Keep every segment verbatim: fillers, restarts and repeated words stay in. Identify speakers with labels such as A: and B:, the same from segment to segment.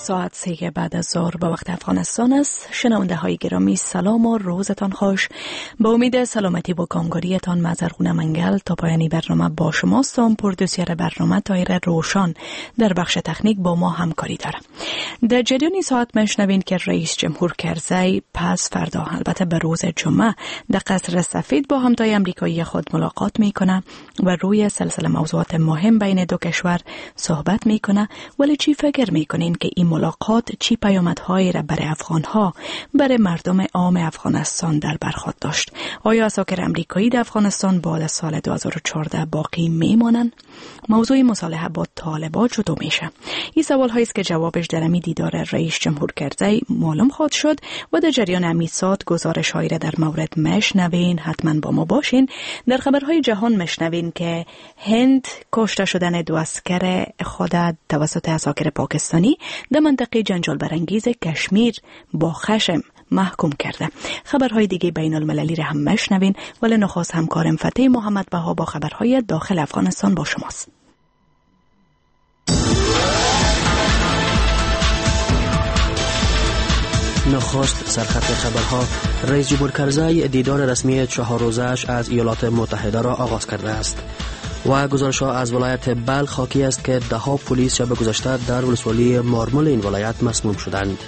A: ساعت سه بعد از ظهر به وقت افغانستان است. شنونده های گرامی سلام و روزتان خوش. با امید سلامتی و کامگاریتان مزرغونه منگل تا پایانی برنامه با شماستم. پردوسیر برنامه طاهر روشان در بخش تکنیک با ما همکاری داره. در جریان ساعت میشنوین که رئیس جمهور کرزی پس فردا البته به روز جمعه در قصر سفید با همتای امریکایی خود ملاقات میکنه و روی سلسله موضوعات مهم بین دو کشور صحبت میکنه. ولی چی فکر میکنین که این ملاقات چی پیامدهایی را برای افغانها، برای مردم عام افغانستان در بر خود داشت؟ آیا اساکر امریکایی در افغانستان بعد از سال دو هزار و چهارده باقی میمانند؟ موضوع مصالحه با طالبان چطور میشه؟ این سوال هایی است که جوابش در امی دیدار رئیس جمهور کرزی معلوم خواهد شد و در جریان امی ساعت گزارش هایی را در مورد مشنوین. حتما با ما باشین. در خبرهای جهان مشنوین که هند کشته شدن دو اسکر خود توسط اساکر پاکستانی در منطقه جنجال برانگیز کشمیر با خشم محکوم کرده. خبرهای دیگه بین المللی را هم مشنوین. ولی نخست همکارم فتح محمد بها با خبرهای داخل افغانستان با شماست.
B: نخست سرخط خبرها. رئیس جمهور کرزی دیدار رسمی چهار روزه‌اش از ایالات متحده را آغاز کرده است و گزارش‌ها از ولایت بلخ حاکی است که ده ها پلیس شب گذشته در ولسوالی مارمول این ولایت مسموم شدند.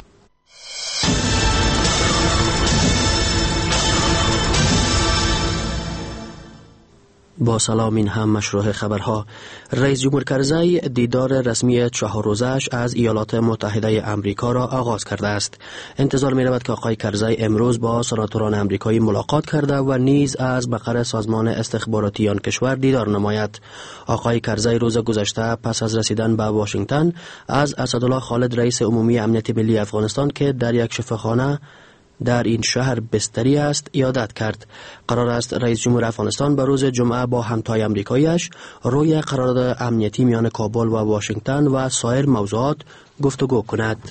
B: با سلام، این هم مشروع خبرها. رئیس جمهور کرزی دیدار رسمی چهار روزه‌اش از ایالات متحده آمریکا را آغاز کرده است. انتظار می رود که آقای کرزی امروز با سناتوران آمریکایی ملاقات کرده و نیز از مقر سازمان استخباراتی آن کشور دیدار نماید. آقای کرزی روز گذشته پس از رسیدن به واشنگتن از اسدالله خالد رئیس عمومی امنیت ملی افغانستان که در یک شفاخانه در این شهر بستری است یادت کرد. قرار است رئیس جمهور افغانستان به روز جمعه با همتای امریکاییش روی قرارداد امنیتی میان کابل و واشنگتن و سایر موضوعات گفتگو کند.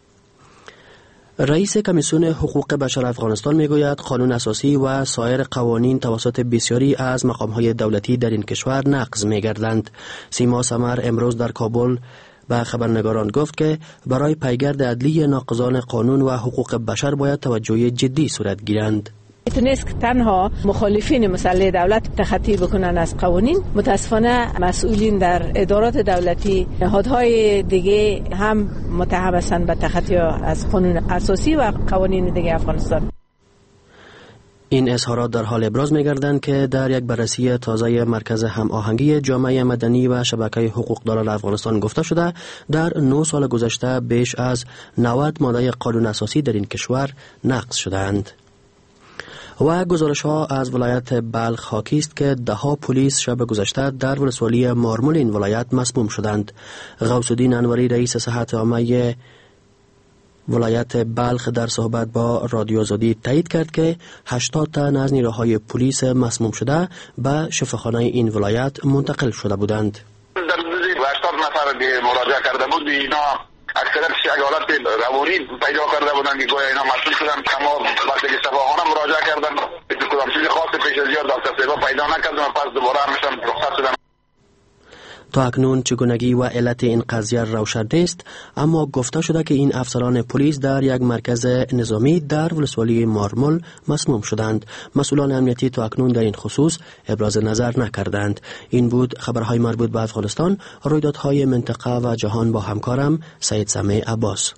B: رئیس کمیسیون حقوق بشر افغانستان میگوید قانون اساسی و سایر قوانین توسط بسیاری از مقام‌های دولتی در این کشور نقض می‌گردند. سیما سمر امروز در کابل به خبرنگاران گفت که برای پیگرد عدلی ناقضان قانون و حقوق بشر باید توجه جدی صورت گیرند.
C: نیست که تنها مخالفین مسلح دولت تخطی بکنن از قوانین. متاسفانه مسئولین در ادارات دولتی، نهادهای دیگه هم متهم هستند به تخطی از قانون اساسی و قوانین دیگه افغانستان.
B: این اظهارات در حال ابراز می‌گردند که در یک بررسی تازه مرکز هماهنگی جامعه مدنی و شبکه حقوقداران افغانستان گفته شده در نه سال گذشته بیش از نود ماده قانون اساسی در این کشور نقض شدند. و گزارش‌ها از ولایت بلخ حاکی است که ده ها پلیس شب گذشته در ولسوالی مارمول این ولایت مسموم شدند. غوث الدین انوری رئیس صحت عامه ولایت بلخ در صحبت با رادیو آزادی تایید کرد که هشتاد تن از نیروهای پلیس مسموم شده به شفاخانه این ولایت منتقل شده بودند.
D: در هشتاد نفر مراجعه کرده بود. اینا اکثرا یک حالت روانی پیدا کرده بودند که گویا اینا مسئول شدن. اما وقتی که شفاخانه مراجعه کردن کدام چیز خاص پیش از یا دکتر صاحب پیدا نکردن، پس دوباره همشون رخصت شدن.
B: تا اکنون چگونگی و علت این قضیه روشن نیست، اما گفته شده که این افسران پلیس در یک مرکز نظامی در ولسوالی مارمول مسموم شدند. مسئولان امنیتی تا اکنون در این خصوص ابراز نظر نکردند. این بود خبرهای مربوط به افغانستان. رویدادهای منطقه و جهان با همکارم سید سمیع عباس.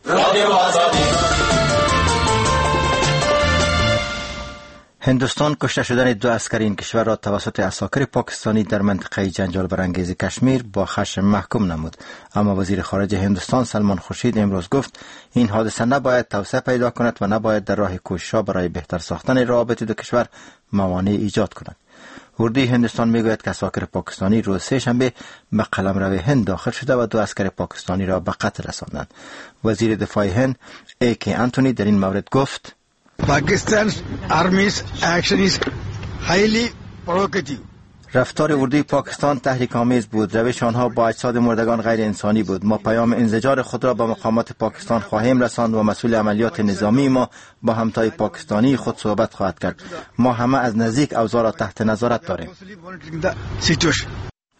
E: هندوستان کشته شدن دو اسکر این کشور را توسط اساکر پاکستانی در منطقه جنجال برانگیز کشمیر با خشم محکوم نمود. اما وزیر خارجه هندوستان سلمان خورشید امروز گفت این حادثه نباید توسعه پیدا کند و نباید در راه کوشش‌ها برای بهتر ساختن روابط دو کشور موانع ایجاد کند. اردوی هندوستان میگوید که اساکر پاکستانی روز سه شنبه به قلمرو هند داخل شده و دو اسکر پاکستانی را به قتل رساندند. وزیر دفاع هند ای کی انتونی در این مورد گفت
F: Pakistan's army's action is highly provocative.
E: رفتار اردوی پاکستان تحریک آمیز بود. روش آنها با اجساد مردگان غیر انسانی بود. ما پیام انزجار خود را به مقامات پاکستان خواهیم رساند و مسئول عملیات نظامی ما با همتای پاکستانی خود صحبت خواهد کرد. ما همه از نزدیک اوضاع را تحت نظارت داریم.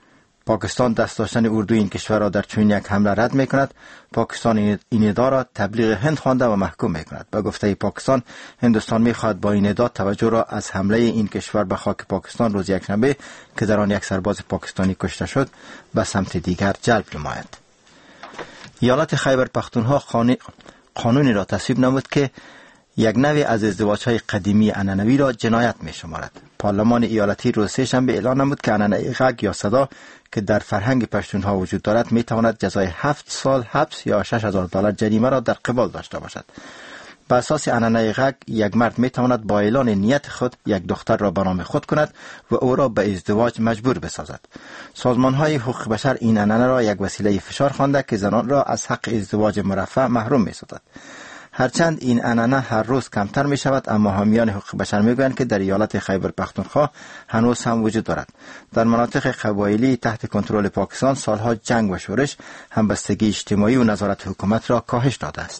E: پاکستان دست داشتن اردوی این کشور را در چنین یک حمله رد می کند. پاکستان این ادعا را تبلیغ هند خوانده و محکوم می کند. به گفته پاکستان، هندوستان می خواهد با این ادعا توجه را از حمله این کشور به خاک پاکستان روز یکشنبه که در آن یک سرباز پاکستانی کشته شد به سمت دیگر جلب نماید. ایالت خیبر پختونخوا قانونی را تصویب نمود که یک نوع از ازدواج‌های قدیمی عنعنوی را جنایت می‌شمارد. پارلمان ایالتی روز سه‌شنبه اعلان نمود که عنعنه غږ یا صدا که در فرهنگ پشتونها وجود دارد می‌تواند جزای هفت سال حبس یا شش هزار دلار جریمه را در قبال داشته باشد. بر اساس عنعنه غږ، یک مرد می‌تواند با اعلان نیت خود یک دختر را به نام خود کند و او را به ازدواج مجبور بسازد. سازمان‌های حقوق بشر این عنعنه را یک وسیله فشار خوانده که زنان را از حق ازدواج مرفه محروم می‌سازد. هرچند این عنعنه هر روز کمتر می شود، اما حامیان حقوق بشر می گویند که در ایالت خیبر پختونخوا هنوز هم وجود دارد. در مناطق قبایلی تحت کنترل پاکستان سالها جنگ و شورش، همبستگی اجتماعی و نظارت حکومت را کاهش داده است.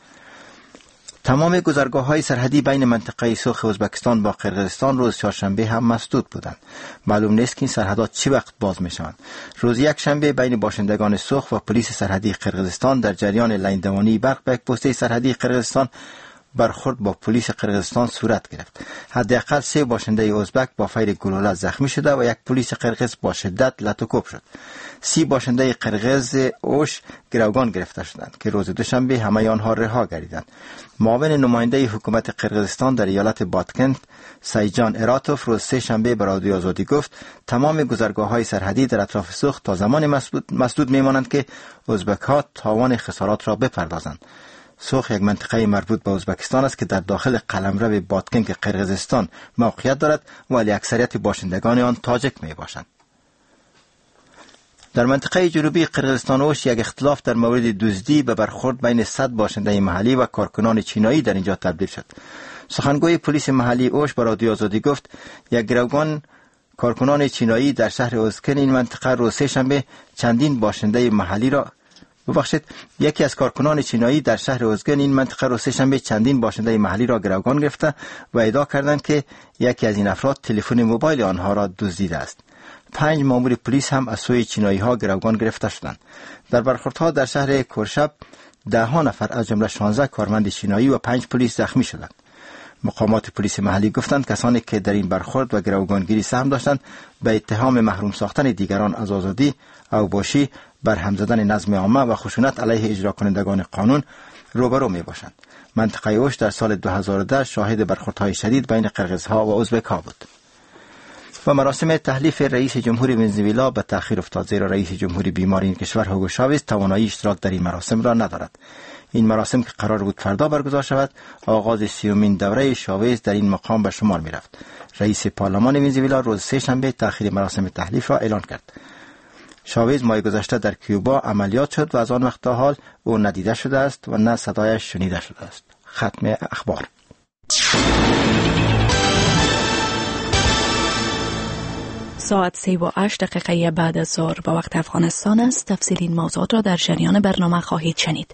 E: تمام گذرگاه‌های سرحدی بین منطقه سوخ ازبکستان با قرقیزستان روز چهارشنبه هم مسدود بودند. معلوم نیست که این سرحدات چه وقت باز می‌شوند. روز یک شنبه بین باشندگان سوخ و پلیس سرحدی قرقیزستان در جریان لیندوانی برق به یک پسته سرحدی قرقیزستان برخورد با پلیس قرقیزستان صورت گرفت. حداقل سه باشنده ازبک با فیر گلوله زخمی شده و یک پلیس قرقیز با شدت لطوکوب شد. سی باشنده قرقیز اوش گروگان گرفته شدند که روز دوشنبه همه آنها رها گردیدند. معاون نماینده حکومت قرقیزستان در ایالت باتکند سایجان اراتوف روز سه شنبه به رادیو آزادی گفت تمام گذرگاه‌های سرحدی در اطراف سوخ تا زمان مسدود می‌مانند که ازبک‌ها تاوان خسارات را بپردازند. سوخ یک منطقه مربوط به ازبکستان است که در داخل قلمرو باتکنگ قرقیزستان موقعیت دارد ولی اکثریت باشندگان آن تاجک می باشند. در منطقه جنوبی قرقیزستان اوش یک اختلاف در مورد دزدی به برخورد بین صد باشنده محلی و کارکنان چینایی در اینجا تبدیل شد. سخنگوی پلیس محلی اوش به رادیو آزادی گفت یک گروگان کارکنان چینایی در شهر اوسکن این منطقه روز سه شنبه چندین باشنده محلی را ببخشید یکی از کارکنان چینایی در شهر اوزگن این منطقه روز سه‌شنبه چندین باشنده محلی را گروگان گرفته و ادعا کردند که یکی از این افراد تلفن موبایل آنها را دزدیده است. پنج مامور پلیس هم از سوی چینایی ها گروگان گرفته شدند. در برخوردها در شهر کرشب ده ها نفر از جمله شانزده کارمند چینایی و پنج پلیس زخمی شدند. مقامات پلیس محلی گفتند کسانی که در این برخورد و گروگانگیری سهم داشتند به اتهام محروم ساختن دیگران از آزادی، اوباشی، برهم زدن نظم عامه و خشونت علیه اجرا کنندگان قانون روبرو می باشند. منطقه اوش در سال دو هزار و ده شاهد برخوردهای شدید بین قرقیزها و ازبک‌ها بود. و مراسم تحلیف رئیس جمهوری ونزوئلا به تأخیر افتاد، زیرا رئیس جمهوری بیمار این کشور هوگو شاوز توانایی اشتراک در این مراسم را ندارد. این مراسم که قرار بود فردا برگزار شود، آغاز سیومین دوره شاوز در این مقام به شمار می رفت. رئیس پارلمان ونزوئلا روز سه شنبه تأخیر مراسم تحلیف را اعلان کرد. شاوز ماه گذشته در کیوبا عملیات شد و از آن وقت تا حال او ندیده شده است و نه صدایش شنیده شده است. ختم اخبار.
A: ساعت سه و هشت دقیقه بعد از ظهر به وقت افغانستان است. تفصیل این موضوعات را در جریان برنامه خواهید شنید.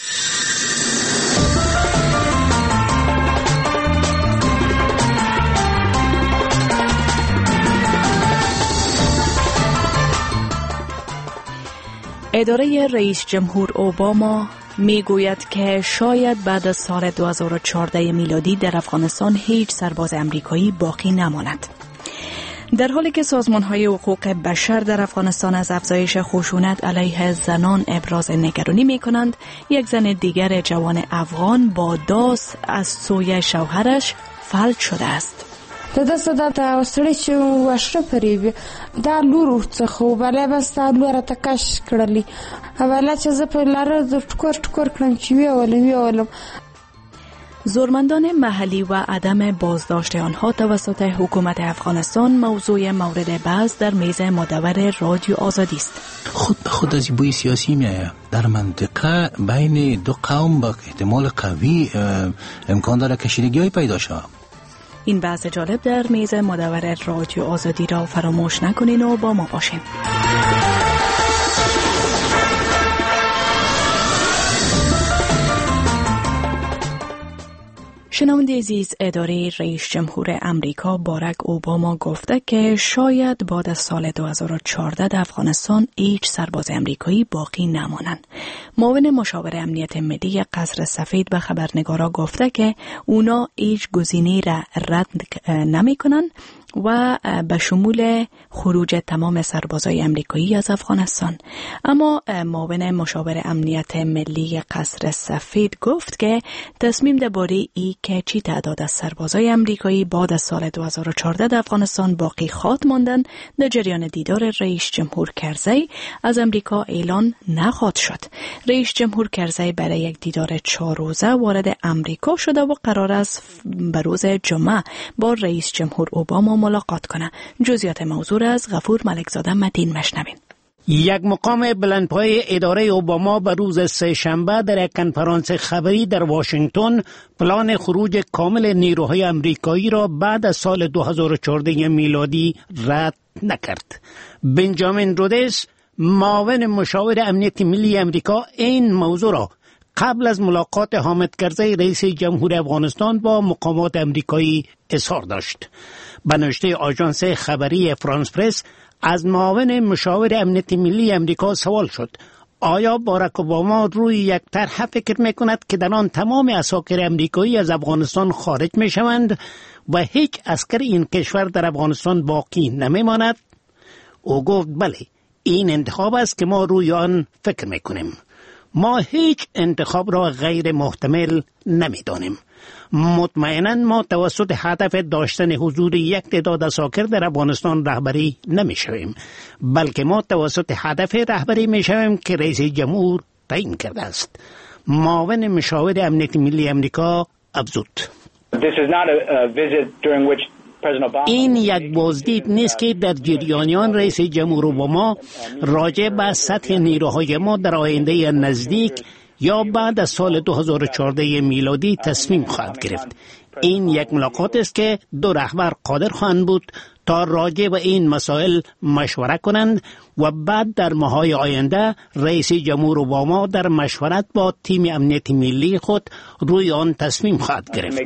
A: اداره رئیس جمهور اوباما می گوید که شاید بعد از سال دو هزار و چهارده میلادی در افغانستان هیچ سرباز امریکایی باقی نماند. در حالی که سازمان‌های حقوق بشر در افغانستان از افزایش خشونت علیه زنان ابراز نگرانی می‌کنند، یک زن دیگر جوان افغان با داس از سوی شوهرش فلج شده است.
G: د دسته د اوسړی چې وشره پریوي دا لور څخه وبله بس دا لور ته کش کړلی اوله چې زه په لاره د ټکور ټکور کړم چې وی اولم وی اولم.
A: زورمندان محلی و عدم بازداشت آنها توسط حکومت افغانستان موضوع مورد بحث در میز مدور رادیو آزادی است.
H: خود به خود از بوی سیاسی میآید. در منطقه بین دو قوم با احتمال قوی امکان داره کشیدگی پیدا شود.
A: این بحث جالب در میز مدور رادیو آزادی را فراموش نکنین و با ما باشین. شنونده عزیز، اداره رئیس جمهور امریکا باراک اوباما گفته که شاید بعد از سال دو هزار و چهارده در افغانستان هیچ سرباز امریکایی باقی نمانند. معاون مشاور امنیت ملی قصر سفید به خبرنگارا گفته که اونا هیچ گزینه‌ای را رد نمی کنند و به شمول خروج تمام سربازای امریکایی از افغانستان. اما معاون مشاور امنیت ملی قصر سفید گفت که تصمیم درباره ای که چی تعداد از سربازای امریکایی بعد از سال دو هزار و چهارده در افغانستان باقی خواهد ماندن در جریان دیدار رئیس جمهور کرزی از امریکا اعلان نخواهد شد. رئیس جمهور کرزی برای یک دیدار چهار روزه وارد امریکا شده و قرار است به روز جمعه با رئیس جمهور اوباما ملاقات کنه. جزئیات موضوع از غفور ملکزاده متین مشنوین.
I: یک مقام بلندپایه اداره اوباما به روز سه شنبه در یک کنفرانس خبری در واشنگتن پلان خروج کامل نیروهای امریکایی را بعد از سال دو هزار و چهارده میلادی رد نکرد. بنجامین رودس، معاون مشاور امنیت ملی امریکا، این موضوع را قبل از ملاقات حامد کرزی رئیس جمهور افغانستان با مقامات امریکایی اظهار داشت. به نوشته آژانس خبری فرانس پرس از معاون مشاور امنیت ملی امریکا سوال شد آیا باراک اوباما روی یک طرح فکر میکند که در آن تمام عساکر امریکایی از افغانستان خارج میشوند و هیچ عسکر این کشور در افغانستان باقی نمیماند؟ او گفت بله، این انتخاب است که ما روی آن فکر میکنیم. ما هیچ انتخاب را غیر محتمل نمیدانیم. مطمئناً ما توسط هدف داشتن حضور یک تعداد عساکر در افغانستان رهبری نمیشویم، بلکه ما توسط هدف رهبری میشویم که رئیس جمهور تعیین کرده است. معاون مشاور امنیت ملی امریکا افزود: این یک بازدید نیست که در جریان رئیس جمهور اوباما راجع به سطح نیروهای ما در آینده نزدیک یا بعد از سال دو هزار و چهارده میلادی تصمیم خواهد گرفت. این یک ملاقات است که دو رهبر قادر خواهند بود تا راجع به این مسائل مشوره کنند و بعد در ماه‌های آینده رئیس جمهور اوباما در مشورت با تیم امنیت ملی خود روی آن تصمیم خواهد گرفت.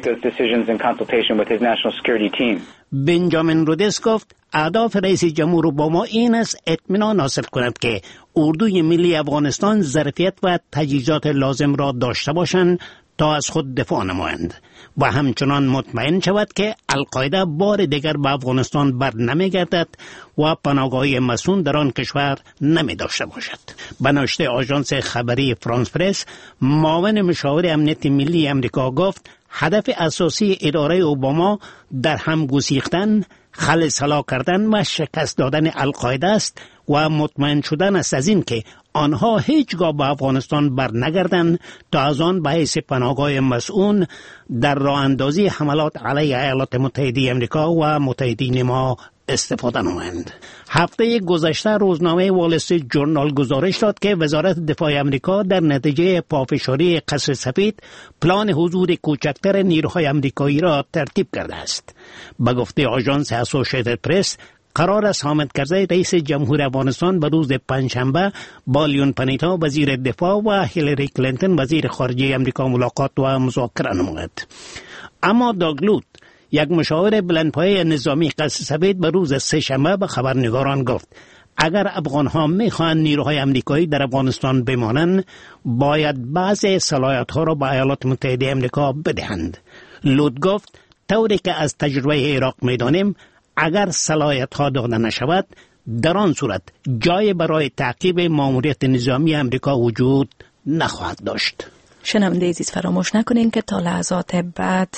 I: بنجامین رودس گفت اهداف رئیس جمهور اوباما این است اطمینان حاصل کند که اردوی ملی افغانستان ظرفیت و تجهیزات لازم را داشته باشند تا از خود دفاع نمایند و همچنان مطمئن شود که القاعده بار دیگر به افغانستان بر نمیگردد و پناهگاهی مسئول در آن کشور نمی داشته باشد. به نوشته آژانس خبری فرانس پرس، معاون مشاور امنیت ملی امریکا گفت هدف اساسی اداره اوباما در هم گسیختن، خلع کردن و شکست دادن القاعده است و مطمئن شدن است از این که آنها هیچگاه به افغانستان بر نگردند تا از آن به حیث پناهگاه مسئول در راه اندازی حملات علیه ایالات متحده امریکا و متحدین ما استفاده نمایند. هفته گذشته روزنامه وال استریت جورنال گزارش داد که وزارت دفاع امریکا در نتیجه پافشاری قصر سفید پلان حضور کوچکتر نیروهای امریکایی را ترتیب کرده است. به گفته آژانس اسوسییتد پرس، قرار است حامد کرزی رئیس جمهور افغانستان به روز پنجشنبه با لیون پنیتا وزیر دفاع و هیلاری کلینتون وزیر خارجه امریکا ملاقات و مذاکره نماید. اما داگلوت، یک مشاور بلندپایه نظامی قصر سفید، به روز سه شنبه به خبرنگاران گفت اگر افغان‌ها می‌خواهند نیروهای امریکایی در افغانستان بمانند باید بعضی صلاحیت‌ها را به ایالات متحده امریکا بدهند. لوت گفت طوری که از تجربه عراق می‌دانیم اگر صلاحیت‌ها داده نشود در آن صورت جای برای تعقیب ماموریت نظامی امریکا وجود نخواهد داشت.
A: شنونده عزیز، فراموش نکنین که تا لحظات بعد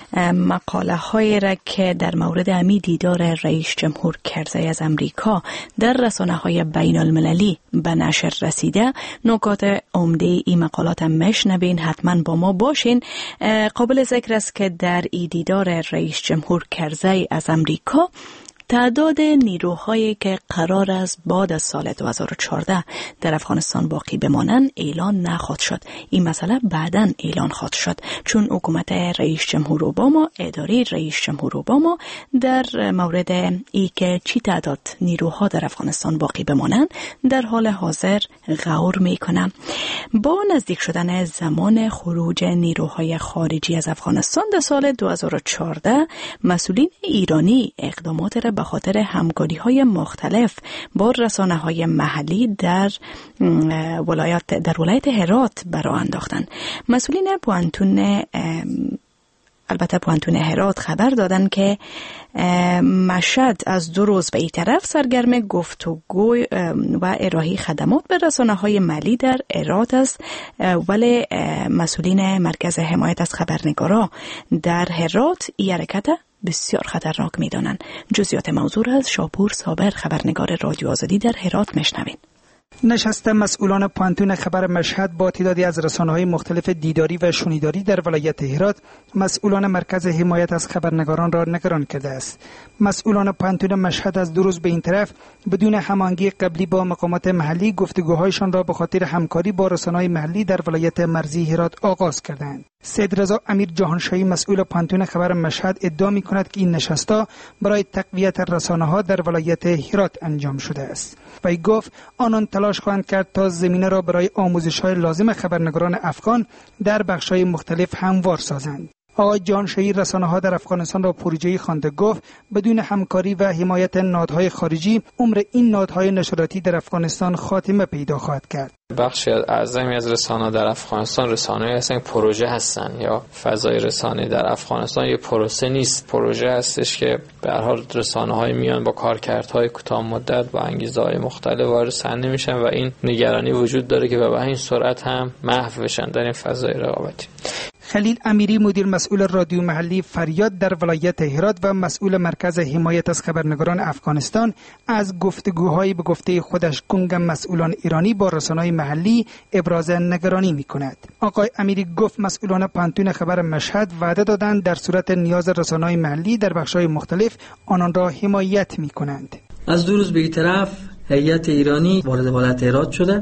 A: مقاله هایی را که در مورد امی دیدار رئیس جمهور کرزی از امریکا در رسانه های بین المللی به نشر رسیده، نکات عمده این مقالات هم مشنوین، حتما با ما باشین. قابل ذکر است که در ای دیدار رئیس جمهور کرزی از امریکا تعداد نیروهایی که قرار است بعد از سال دو هزار و چهارده در افغانستان باقی بمانند اعلان نخواهد شد. این مسئله بعداً اعلان خواهد شد، چون حکومت رئیس جمهور اوباما، اداره رئیس جمهور اوباما در مورد ای که چی تعداد نیروها در افغانستان باقی بمانند در حال حاضر غور میکنه. با نزدیک شدن زمان خروج نیروهای خارجی از افغانستان در سال دو هزار و چهارده، مسئولین ایرانی اقدامات را به خاطر همکاری‌های مختلف با رسانه‌های محلی در ولایت در ولایت هرات برآ انداختند. مسئولین پوانتون البته پوانتون هرات خبر دادن که مشهد از دو روز به این طرف سرگرم گفتگو و ارائه خدمات به رسانه‌های محلی در هرات است، ولی مسئولین مرکز حمایت از خبرنگارا در هرات این حرکت بسیار خطرناک می‌دانند. جزئیات موضوع را از شاپور صابر، خبرنگار رادیو آزادی در هرات میشنوید.
J: نشست مسئولان پوانتون خبر مشهد با تعدادی از رسانه‌های مختلف دیداری و شنیداری در ولایت هرات مسئولان مرکز حمایت از خبرنگاران را نگران کرده است. مسئولان پوانتون مشهد از دو روز به این طرف بدون هماهنگی قبلی با مقامات محلی گفتگوهایشان را به خاطر همکاری با رسانه‌های محلی در ولایت مرزی هرات آغاز کردند. سید رضا امیر جهانشاهی مسئول پوانتون خبر مشهد ادعا می‌کند که این نشست‌ها برای تقویت رسانه‌ها در ولایت هرات انجام شده است. وی گفت آنان تلاش خواهند کرد تا زمینه را برای آموزش‌های لازم خبرنگاران افغان در بخش‌های مختلف هموار سازند. آقای جهانشاهی رسانه‌ها در افغانستان را پروژه‌ای خوانده، گفت بدون همکاری و حمایت نهادهای خارجی عمر این نهادهای نشراتی در افغانستان خاتمه پیدا خواهد کرد.
K: بخشی اعظمی از رسانه‌ها در افغانستان رسانه‌ای هستند پروژه هستن یا فضای رسانه در افغانستان یه پروسه نیست، پروژه هستش که به هر حال رسانه‌های میان با کارکردهای کوتاه مدت با انگیزه‌های مختلف وارد صحنه میشن و این نگرانی وجود داره که به این سرعت هم محو بشن در این فضای رقابتی.
J: خلیل امیری مدیر مسئول رادیو محلی فریاد در ولایت هرات و مسئول مرکز حمایت از خبرنگاران افغانستان از گفتگوهای به گفته خودش گنگ مسئولان ایرانی با رسانه‌های محلی ابراز نگرانی می‌کند. آقای امیری گفت مسئولان پوانتون خبر مشهد وعده دادند در صورت نیاز رسانه‌های محلی در بخش‌های مختلف آنان را حمایت می‌کنند.
L: از دو روز به طرف هیئت ایرانی وارد ولایت هرات شده،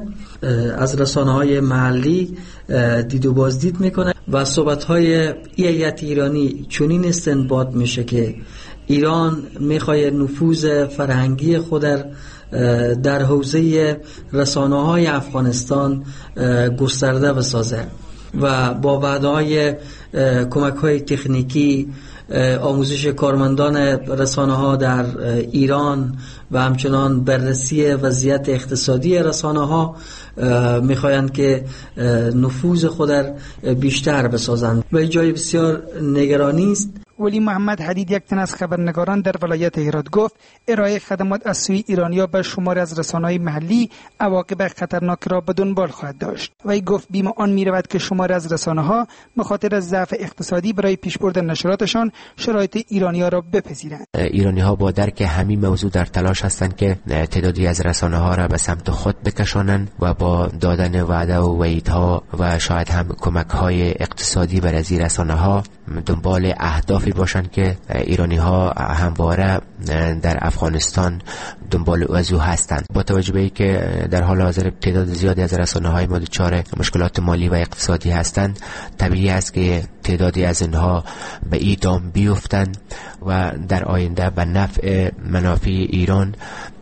L: از رسانه‌های محلی دید و بازدید میکنه و صحبت‌های هیئت ایرانی چنین استنباط میشه که ایران میخواد نفوذ فرهنگی خود در حوزه رسانه‌های افغانستان گسترده بسازه و با وعده‌های کمک‌های تکنیکی آموزش کارمندان رسانه‌ها در ایران و همچنان بررسی وضعیت اقتصادی رسانه‌ها می‌خواهند که نفوذ خود بیشتر بسازند و جای بسیار نگرانی است.
J: ولی محمد حدید یک تن از خبرنگاران در ولایت هرات گفت ارائه خدمات از سوی ایرانیا به شمار از رسانه‌های محلی عواقب خطرناک را به دنبال خواهد داشت. وی گفت بیم آن می‌رود که شمار از رسانه‌ها به خاطر ضعف اقتصادی برای پیشبرد نشراتشان شرایط ایرانیا را بپذیرند.
M: ایرانی‌ها با درک همین موضوع در تلاش هستند که تعدادی از رسانه‌ها را به سمت خود بکشانند و با دادن وعده و وعیدها و شاید هم کمک‌های اقتصادی برای از رسانه‌ها دنبال اهدافی باشند که ایرانی ها همواره در افغانستان دنبال او هستند. با توجه به اینکه در حال حاضر تعداد زیادی از رسانه های ما دچار مشکلات مالی و اقتصادی هستند، طبیعی است که تعدادی از اینها به این دام بیفتند و در آینده به نفع منافع ایران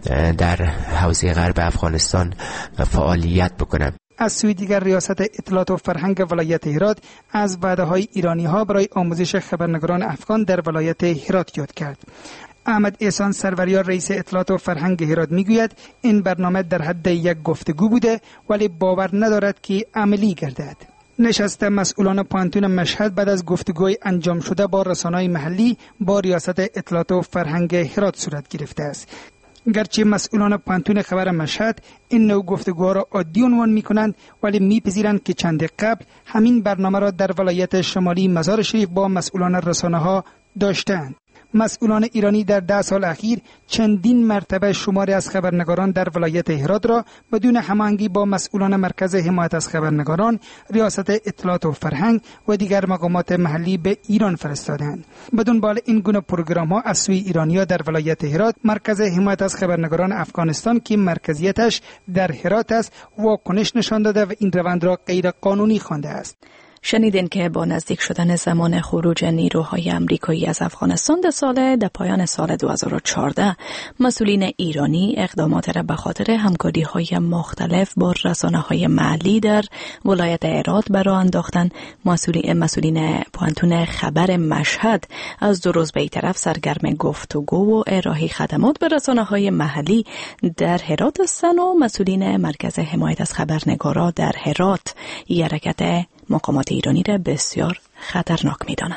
M: در حوزه غرب افغانستان فعالیت بکنند.
J: از سوی دیگر ریاست اطلاعات و فرهنگ ولایت هرات از وعده‌های ایرانی‌ها برای آموزش خبرنگاران افغان در ولایت هرات یاد کرد. احمد احسان سروریار رئیس اطلاعات و فرهنگ هرات میگوید این برنامه در حد یک گفتگو بوده ولی باور ندارد که عملی گردد. نشست مسئولان پوانتون مشهد بعد از گفتگوی انجام شده با رسانه‌های محلی با ریاست اطلاعات و فرهنگ هرات صورت گرفته است. گرچه مسئولان پوانتون خبر مشهد این نوع گفتگوها را عادی عنوان می‌کنند ولی می‌پذیرند که چند قبل همین برنامه را در ولایت شمالی مزار شریف با مسئولان رسانه‌ها داشتند. مسئولان ایرانی در ده سال اخیر چندین مرتبه شماری از خبرنگاران در ولایت هرات را بدون هماهنگی با مسئولان مرکز حمایت از خبرنگاران، ریاست اطلاعات و فرهنگ و دیگر مقامات محلی به ایران فرستادند. به دنبال این گونه پروگرام‌ها از سوی ایرانی‌ها در ولایت هرات، مرکز حمایت از خبرنگاران افغانستان که مرکزیتش در هرات است، واکنش نشان داده و این روند را غیر قانونی خوانده است.
A: شنیدین که با نزدیک شدن زمان خروج نیروهای امریکایی از افغانستان در سال در پایان سال دو هزار و چهارده مسئولین ایرانی اقدامات را به خاطر همکاری‌های مختلف با رسانه‌های محلی در ولایت هرات برآ انداختن. مسئولین مسئولین پوانتون خبر مشهد از دو روز به این طرف سرگرم گفتگو و ارائه خدمات به رسانه‌های محلی در هرات هستند و مسئولین مرکز حمایت از خبرنگارا در هرات این حرکت مقامات ایرانی را بسیار خطرناک می دانند.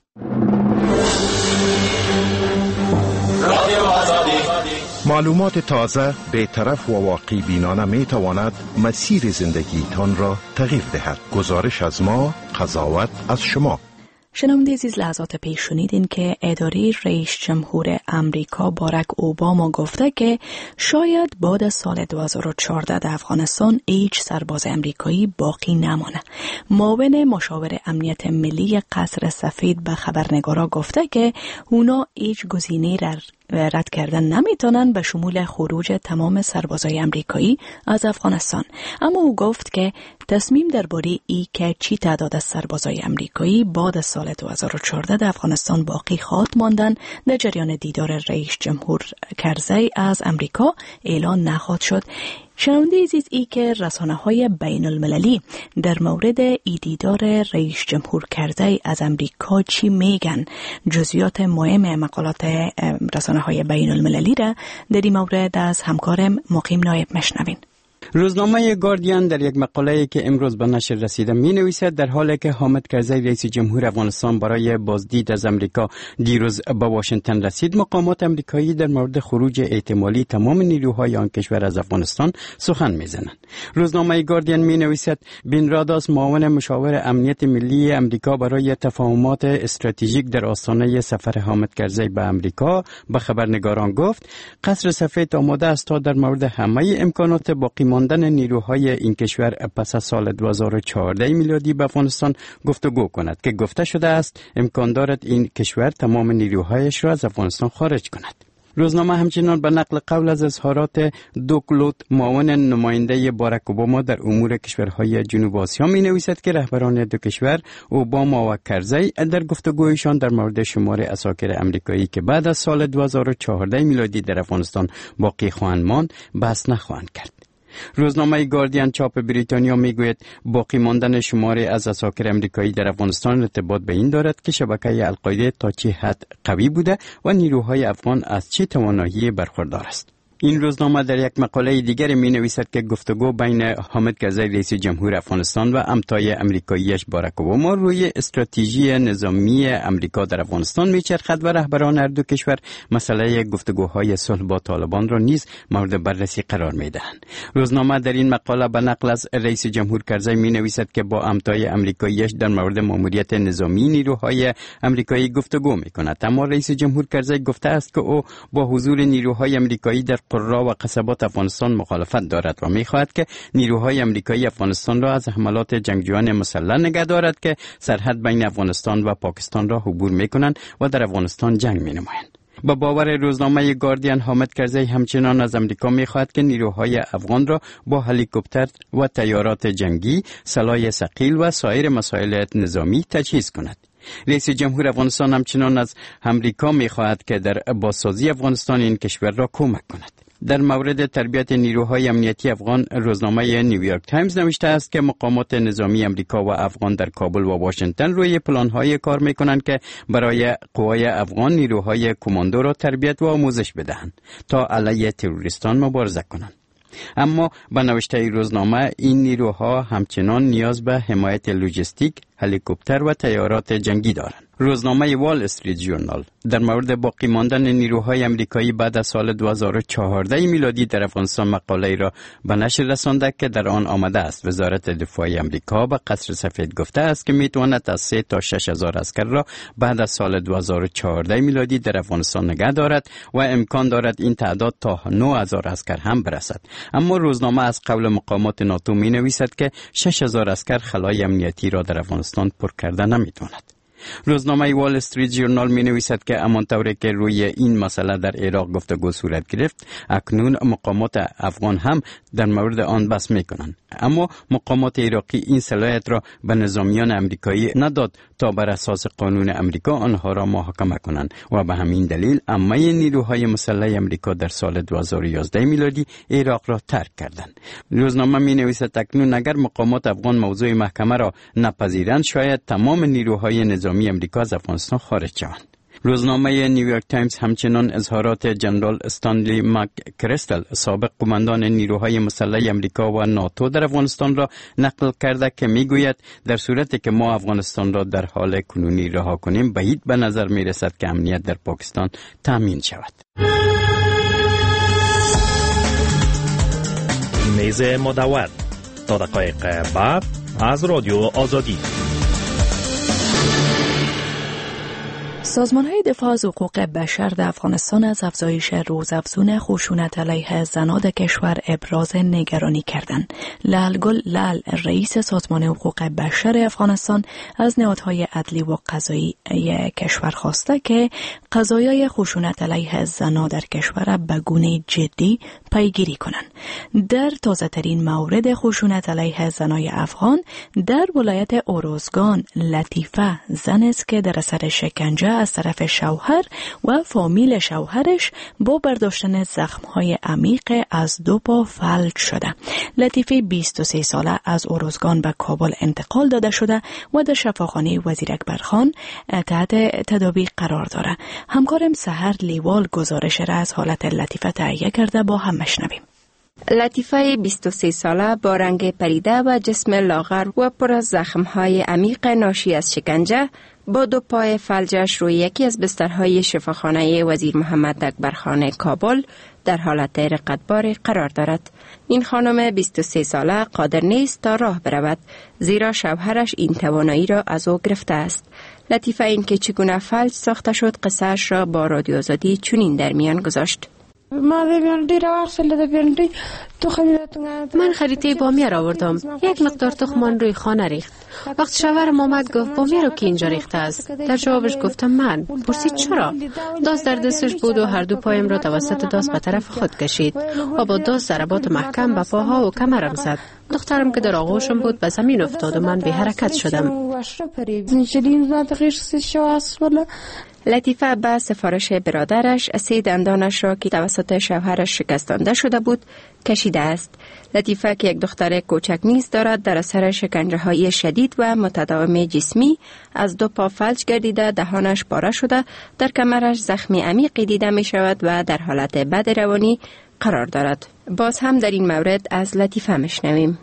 N: معلومات تازه، بی‌طرف و واقعی بینانه می تواند مسیر زندگی تان را تغییر دهد. گزارش از ما، قضاوت از شما.
A: شنونده عزیز، لحظات پیش شنیدین که اداره رئیس جمهور امریکا باراک اوباما گفته که شاید بعد از سال دو هزار و چهارده در افغانستان هیچ سرباز امریکایی باقی نمانه. معاون مشاور امنیت ملی قصر سفید به خبرنگارا گفته که اونا هیچ گزینه‌ای را رد کردن نمیتونن به شمول خروج تمام سربازای امریکایی از افغانستان. اما او گفت که تصمیم درباره ای که چی تعداد از سربازای امریکایی بعد از سال دو هزار و چهارده در افغانستان باقی خواهد ماندن در جریان دیدار رئیس جمهور کرزی از امریکا اعلان نخواهد شد. شنونده عزیز، ای که رسانه‌های بین المللی در مورد ای دیدار رئیس جمهور کرزی از امریکا چی میگن، جزئیات مهم مقالات رسانه‌های بین المللی را در این مورد از همکارم مقیم نایب مشنوین.
O: روزنامه گاردین در یک مقاله که امروز به نشر رسیده می نویسد در حالی که حامد کرزی رئیس جمهور افغانستان برای بازدید از امریکا دیروز به واشنگتن رسید، مقامات امریکایی در مورد خروج احتمالی تمام نیروهای آن کشور از افغانستان سخن می زنند. روزنامه گاردین می نویسد بین راداس، معاون مشاور امنیت ملی امریکا برای تفاهمات استراتژیک در آستانه سفر حامد کرزی به امریکا به خبرنگاران گفت قصر سفید آماده است تا در مورد همه امکانات باقی ماندن نیروهای این کشور پس از سال دو هزار و چهارده میلادی به افغانستان گفتگو کند که گفته شده است امکان دارد این کشور تمام نیروهایش را از افغانستان خارج کند. روزنامه همچنان به نقل قول از اظهارات دوکلوت، معاون نماینده باراک اوباما در امور کشورهای جنوب آسیا می نویسد که رهبران دو کشور اوباما و کرزی در گفتگویشان در مورد شمار عساکر امریکایی که بعد از سال دو هزار و چهارده میلادی در افغانستان باقی خواهند ماند بحث نخواهند کرد. روزنامه گاردین چاپ بریتانیا میگوید باقی ماندن شماری از عساکر امریکایی در افغانستان ارتباط به این دارد که شبکه القاعده تا چه حد قوی بوده و نیروهای افغان از چه توانایی برخوردار است. این روزنامه در یک مقاله دیگر می نویسد که گفتگو بین حامد کرزی رئیس جمهور افغانستان و همتای امریکاییش باراک اوباما روی استراتژی نظامی امریکا در افغانستان می چرخد و رهبران هر دو کشور مسئله گفتگوهای صلح با طالبان را نیز مورد بررسی قرار می دهند. روزنامه در این مقاله به نقل از رئیس جمهور کرزی می نویسد که با همتای امریکاییش در مورد ماموریت نظامی نیروهای امریکایی گفتگو می کند، اما رئیس جمهور کرزی گفته است که او با حضور نیروهای امریکایی در قرا و قصبات افغانستان مخالفت دارد و می‌خواهد که نیروهای امریکایی افغانستان را از حملات جنگجویان مسلح نگه دارد که سرحد بین افغانستان و پاکستان را عبور می‌کنند و در افغانستان جنگ می‌نمایند. با باور روزنامه گاردین، حامد کرزی همچنان از امریکا می‌خواهد که نیروهای افغان را با هلیکوپتر و طیارات جنگی، سلاح ثقیل و سایر مسائل نظامی تجهیز کند. رئیس جمهور افغانستان همچنان از امریکا می‌خواهد که در بازسازی افغانستان این کشور را کمک کند. در مورد تربیت نیروهای امنیتی افغان، روزنامه نیویورک تایمز نوشته است که مقامات نظامی امریکا و افغان در کابل و واشنگتن روی پلان‌های کار می‌کنند که برای قوای افغان نیروهای کماندو را تربیت و آموزش بدهند تا علیه تروریستان مبارزه کنند. اما به نوشته روزنامه این نیروها همچنان نیاز به حمایت لوجستیک، هلیکوپتر و طیارات جنگی دارند. روزنامه وال استریت ژورنال در مورد باقی ماندن نیروهای امریکایی بعد از سال دو هزار و چهارده میلادی در افغانستان مقاله را به نشر رسانده که در آن آمده است وزارت دفاع امریکا به قصر سفید گفته است که میتواند از سه تا شش هزار عسکر را بعد از سال دو هزار و چهارده میلادی در افغانستان نگه دارد و امکان دارد این تعداد تا نه هزار عسکر هم برسد. اما روزنامه از قول مقامات ناتو می نویسد که شش هزار عسکر خلای امنیتی را در افغانستان پر کرده نمیتواند. روزنامه وال استریت ژورنال می نویسد که همانطوری که روی این مسئله در عراق گفتگو صورت گرفت، اکنون مقامات افغان هم در مورد آن بحث می کنند. اما مقامات عراقی این صلاحیت را به نظامیان امریکایی نداد تا بر اساس قانون امریکا آنها را محاکمه کنند و به همین دلیل عمه نیروهای مسلح امریکا در سال دو هزار و یازده میلادی عراق را ترک کردند. روزنامه می نویسد اکنون اگر مقامات افغان موضوع محکمه را نپذیرند شاید تمام نیروهای نظامی امریکا از افغانستان خارج شوند. روزنامه نیویورک تایمز همچنان اظهارات جنرال استانلی مک کریستل سابق قماندان نیروهای مسلح امریکا و ناتو در افغانستان را نقل کرده که میگوید در صورتی که ما افغانستان را در حال کنونی رها کنیم بعید به نظر می رسد که امنیت در پاکستان تامین شود.
P: میز مدور تا دقایق بعد از رادیو آزادی.
A: سازمان‌های دفاع از حقوق بشر در افغانستان از افزایش روزافزون خشونت علیه زنان در کشور ابراز نگرانی کردند. لالگل لال رئیس سازمان حقوق بشر افغانستان از نهادهای عدلی و قضایی کشور خواسته که قضایای خشونت علیه زنان در کشور به گونه جدی پیگیری کنند. در تازه‌ترین مورد خشونت علیه زنای افغان در ولایت اوروزگان لطیفه زن است که در اثر شکنجه از طرف شوهر و فامیل شوهرش با برداشتن زخم‌های عمیق از دو پا فلج شده. لطیفه بیست و سه ساله از اوروزگان به کابل انتقال داده شده و در شفاخانه وزیر اکبرخان تحت تدابیر قرار داره. همکارم سحر لیوال گزارش را از حالت لطیفه تهیه کرده، با هم مشنویم.
Q: لطیفه بیست و سه ساله با رنگ پریده و جسم لاغر و پر از زخم‌های عمیق ناشی از شکنجه با دو پای فلجش روی یکی از بسترهای شفاخانه وزیر محمد اکبرخان کابل در حالت رقتبار قرار دارد. این خانم بیست و سه ساله قادر نیست تا راه برود زیرا شوهرش این توانایی را از او گرفته است. لطیفه این که چگونه فلج ساخته شد قصه‌اش را با رادیو آزادی چنین در میان گذاشت.
R: من خریده بامیه را آوردم. یک مقدار تخم روی خانه ریخت. وقت شوهرم آمد گفت بامیه رو که اینجا ریخته است. در جوابش گفتم من. پرسید چرا؟ داس در دستش بود و هر دو پایم را توسط داس به طرف خود کشید و با داس ضربات محکم به پاها و کمرم زد. دخترم که در آغوشم بود به زمین افتاد و من به حرکت شدم.
Q: لطیفه به سفارش برادرش سه دندانش را که توسط شوهرش شکستانده شده بود کشیده است. لطیفه که یک دختر کوچک نیز دارد در اثر شکنجه‌های شدید و متداوم جسمی از دو پا فلج گردیده، دهانش پاره شده، در کمرش زخم عمیقی دیده می شود و در حالت بد روانی قرار دارد. باز هم در این مورد از لطیفه مشنویم.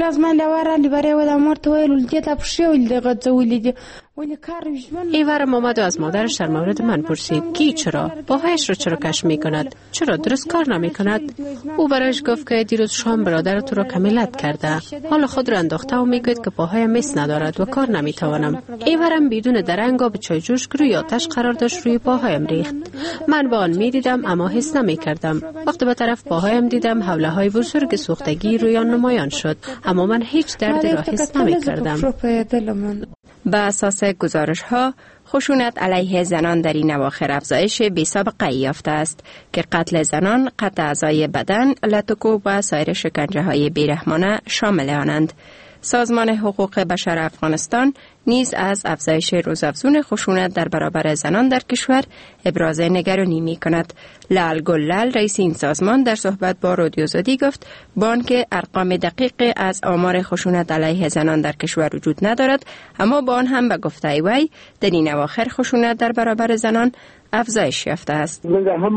R: ایورم آمد و از مادرش در مورد من پرسید کی چرا؟ پاهایش را چرا کش می کند؟ چرا درست کار نمی کند؟ او برایش گفت که دیروز شام برادر تو را کمیلت کرده. حالا خود را انداخته و می گوید که پاهایم مس ندارد و کار نمی توانم. ایورم بدون درنگ آب چای جوش روی آتش قرار داشت روی پاهایم ریخت. من با آن می دیدم اما حس نمی کردم. وقتی به طرف پاهایم دیدم حوله های بزرگ سوختگی روی آن نمایان شد، اما من هیچ دردی را حس نمی کردم.
Q: به اساس گزارش ها خشونت علیه زنان در این اواخر افزایش بی سابقه یافته است که قتل زنان، قطع اعضای بدن، لطکوب و سایر شکنجه های بیرحمانه شامل آنند. سازمان حقوق بشر افغانستان نیز از افزایش روزافزون خشونت در برابر زنان در کشور ابراز نگرانی می کند. لال گلال رئیس این سازمان در صحبت با رادیو آزادی گفت با آنکه ارقام دقیق از آمار خشونت علیه زنان در کشور وجود ندارد، اما با آن هم به گفته وی در این اواخر خشونت در برابر زنان افزایش یافته است.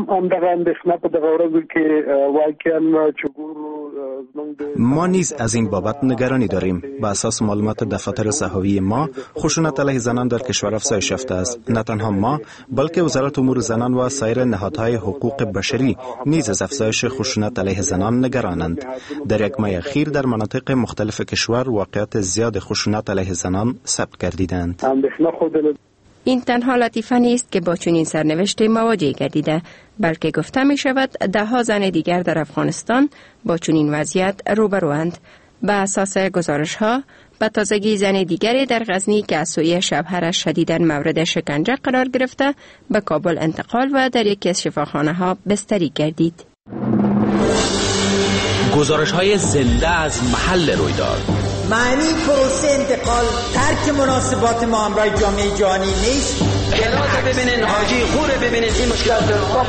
S: ما نیز از این بابت نگرانی داریم. به اساس معلومات دفاتر صحافی ما خشونت علیه زنان در کشور افزایش یافته است. نه تنها ما بلکه وزارت امور زنان و سایر نهادهای حقوق بشری نیز از افزایش خشونت علیه زنان نگرانند. در یک ماه اخیر در مناطق مختلف کشور واقعات زیاد خشونت علیه زنان ثبت گردیدند.
Q: این تنها لطیفه نیست که با چنین سرنوشت مواجه گردیده، بلکه گفته می شود ده ها زن دیگر در افغانستان با چنین وضعیت روبروند. به اساس گزارش ها به تازگی زن دیگری در غزنی که از سوی شوهرش شدیداً مورد شکنجه قرار گرفته به کابل انتقال و در یکی از شفاخانه ها بستری گردید.
T: گزارش های زنده از محل رویداد.
U: معنی پروسه انتقال ترک مناسبات ما همراه جامعه جهانی نیست.
V: کلاس ببینین، حاجی خور ببینین، این مشکلات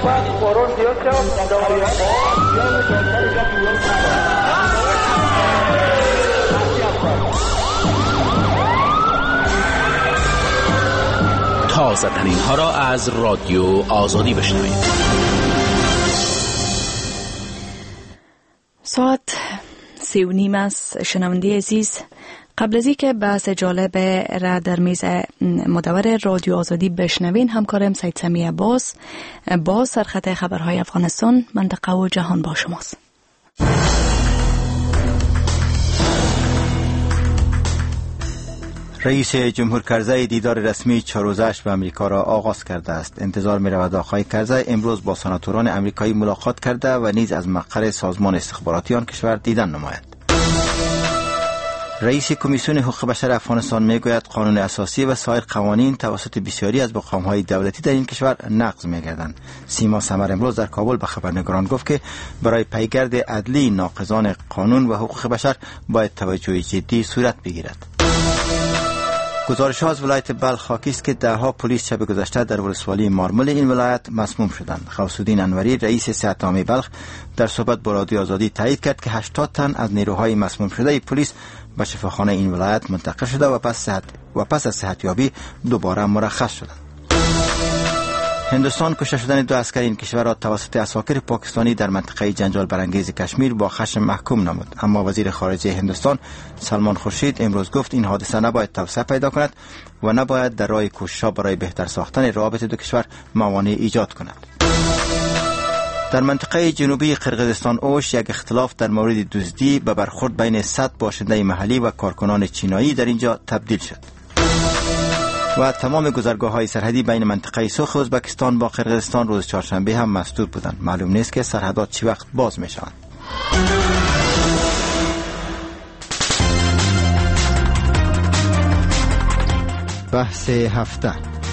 T: تازه ترین ها را از رادیو آزادی بشنوید.
A: ساعت سی و نیم است. شنونده عزیز، قبل از اینکه بحث جالب را در میز مدور رادیو آزادی بشنوین، همکارم سید سمی عباس با سرخط خبرهای افغانستان، منطقه و جهان با شماست.
E: رئیس جمهور کرزی دیدار رسمی چهار روزه‌اش به امریکا را آغاز کرده است. انتظار می رود آقای کرزی امروز با سناتوران امریکایی ملاقات کرده و نیز از مقر سازمان استخباراتی آن کشور دیدن نماید. رئیس کمیسیون حقوق بشر افغانستان می گوید قانون اساسی و سایر قوانین توسط بسیاری از مقام‌های دولتی در این کشور نقض می گردند. سیما سمر امروز در کابل به خبرنگاران گفت که برای پیگرد عدلی ناقضان قانون و حقوق بشر باید توجه جدی صورت بگیرد. گزارش ها از ولایت بلخ حاکی است که دهها پلیس شب گذشته در ولسوالی مارمول این ولایت مسموم شدند. غوثالدین انوری رئیس صحت عامه بلخ در صحبت با رادیو آزادی تایید کرد که هشتاد تن از نیروهای مسموم شده پلیس به شفاخانه این ولایت منتقل شده و پس صحت و پس از صحتیابی دوباره مرخص شدند. هندوستان کشته شدن دو عسکر این کشور را توسط عساکر پاکستانی در منطقه جنجال برانگیز کشمیر با خشم محکوم نمود، اما وزیر خارجه هندوستان سلمان خورشید امروز گفت این حادثه نباید توسعه پیدا کند و نباید در راه کوشش‌ها برای بهتر ساختن روابط دو کشور موانع ایجاد کند. در منطقه جنوبی قرقیزستان اوش یک اختلاف در مورد دزدی به برخورد بین صد باشنده محلی و کارکنان چینایی در اینجا تبدیل شد. و تمام گذرگاه‌های سرحدی بین منطقه سوخ ازبکستان با قرقیزستان روز چهارشنبه هم مسدود بودند. معلوم نیست که سرحدات چی وقت باز می‌شوند. بحث هفته.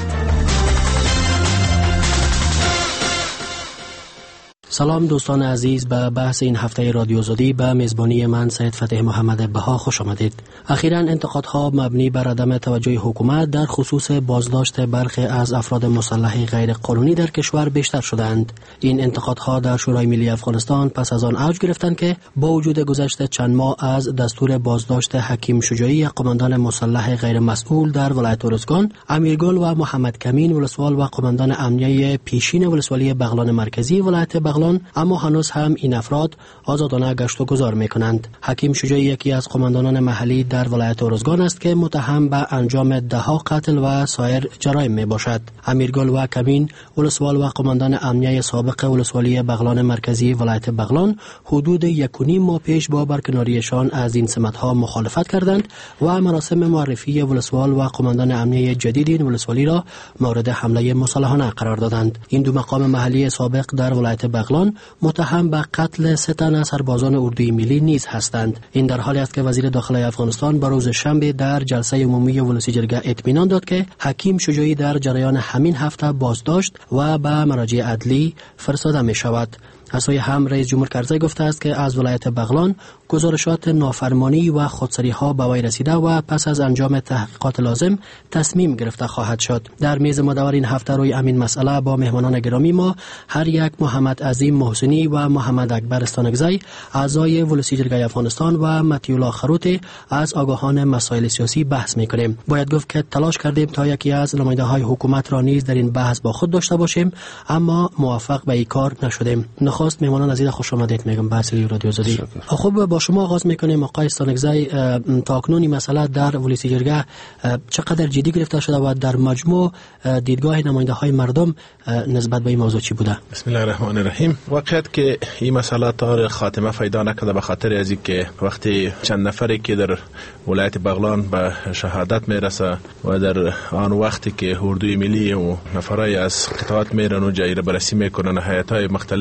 B: سلام دوستان عزیز، به بحث این هفته رادیو آزادی به میزبانی من سید فتح محمد بها خوش آمدید. اخیراً انتقادها مبنی بر عدم توجه حکومت در خصوص بازداشت برخی از افراد مسلح غیر قانونی در کشور بیشتر شدند. این انتقادها در شورای ملی افغانستان پس از آن اوج گرفتند که با وجود گذشت چند ماه از دستور بازداشت حکیم شجاعی قماندان مسلح غیر مسئول در ولایت ارزگان، امیرگل و محمد کمین ولسوال و قماندان امنیه پیشین ولسوالی بغلان مرکزی ولایت بغلان، اما هنوز هم این افراد آزادانه گشت و گذار می کنند. حکیم شجاعی یکی از قماندانان محلی در ولایت ارزگان است که متهم به انجام دهها قتل و سایر جرایم می باشد. امیرگل و کمین ولسوال و قماندان امنیه سابق ولسوالی بغلان مرکزی ولایت بغلان حدود یک و نیم ماه پیش با برکناریشان از این سمت‌ها مخالفت کردند و مراسم معرفی ولسوال و قماندان امنیه جدید این ولسوالی را مورد حمله مسلحانه قرار دادند. این دو مقام محلی سابق در ولایت بغلان متهم به قتل سه تن از سربازان اردوی ملی نیز هستند. این در حالی است که وزیر داخلی افغانستان به روز شنبه در جلسه عمومی ولسی جرگه اطمینان داد که حکیم شجاعی در جریان همین هفته بازداشت و به مراجع عدلی فرستاده می شود. از سوی هم رئیس جمهور کرزی گفته است که از ولایت بغلان گزارشات نافرمانی و خودسری ها به وی رسیده و پس از انجام تحقیقات لازم تصمیم گرفته خواهد شد. در میز مدور این هفته روی همین مسئله با مهمانان گرامی ما هر یک محمد عظیم محسنی و محمد اکبر استانکزی اعضای ولسی جرگه افغانستان و متیولا خروت از آگاهان مسائل سیاسی بحث میکنیم. باید گفت که تلاش کردیم تا یکی از نماینده های حکومت را نیز در این بحث با خود داشته باشیم، اما موفق به این کار نشدیم. نخست مهمانان عزیز خوش آمدید میگم بحث رادیو آزادی. خب با شما آغاز میکنیم. آقای استانکزی، تا اکنون این مسئله در ولسی جرگه چقدر جدی گرفته شده و در مجموع دیدگاه نماینده های مردم نسبت به این موضوع چی بوده؟
W: بسم الله الرحمن الرحیم. واقعیت که این مسئله تا خاتمه پیدا نکرده به خاطر از اینکه وقتی چند نفری که در ولایت بغلان به شهادت میرسه و در آن وقتی که اردوی ملی و نفرای از قطاعات میرن و جای بررسی میکنن، هیئت‌های مختلف میره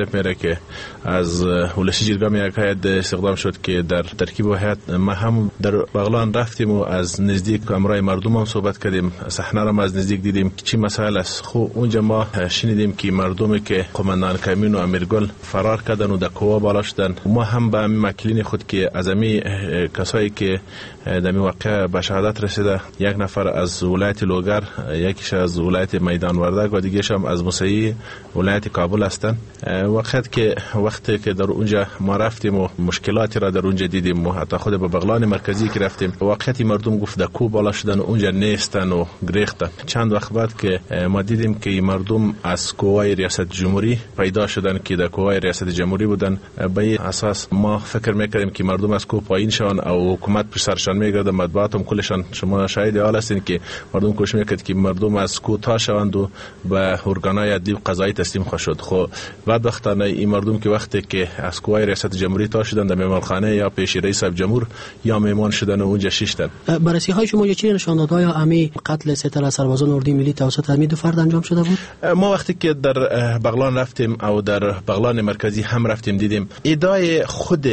W: که از ولسی جرگه می یک هیئت استخدام شد که در ترکیب هیئت ما هم در بغلان رفتیم و از نزدیک امرای مردم هم صحبت کردیم، صحنه را از نزدیک دیدیم که چی مسائل است. خو اونجا ما شنیدیم که مردمی که قماندان کمین و امیرگل فرار کردن و در کوه بالا شدن، ما هم به مکلین خود که از امی کسایی که در می واقع به شهادت رسیده، یک نفر از ولایت لوگر، یکیش از ولایت میدان وردک و دیگه‌ش هم از موسعی ولایت کابل هستند. وقت که وقتی که در اونجا ما رفتیم و مشکلاتی را در اونجا دیدیم و حتی خود به بغلان مرکزی که رفتیم، وقتی مردم گفت در کوه بالا شدن و اونجا نیستن و گریختن. چند وقت بعد که ما دیدیم که مردم از کوههای ریاست جمهوری پیدا شدن که در کوههای ریاست جمهوری بودن، به این اساس ما فکر میکردیم که مردم از کوه پایین شون او حکومت پیش سرشان میگرده. مطبوعات هم کلشان شما شاهد حال هستین که مردم کوشش میکرد که مردم از کوه تا شوند و به ارگانهای عدلی و قضایی تسلیم خواهد. خب بعد وقتانه این مردم که وقتی که از کوههای ریاست جمهوری تا شدن در مهمانخانه یا پیش رئیس جمهور یا مهمان شدن و اونجا شیشتن. بررسی های شما چه نشان داد های امی قتل سه تن از سربازان اردوی ملی توسط امی دو فرد انجام شده بود؟ ما وقتی که در بغلان رفتیم او در بغلان مرکزی هم رفتیم دیدیم ادعای خود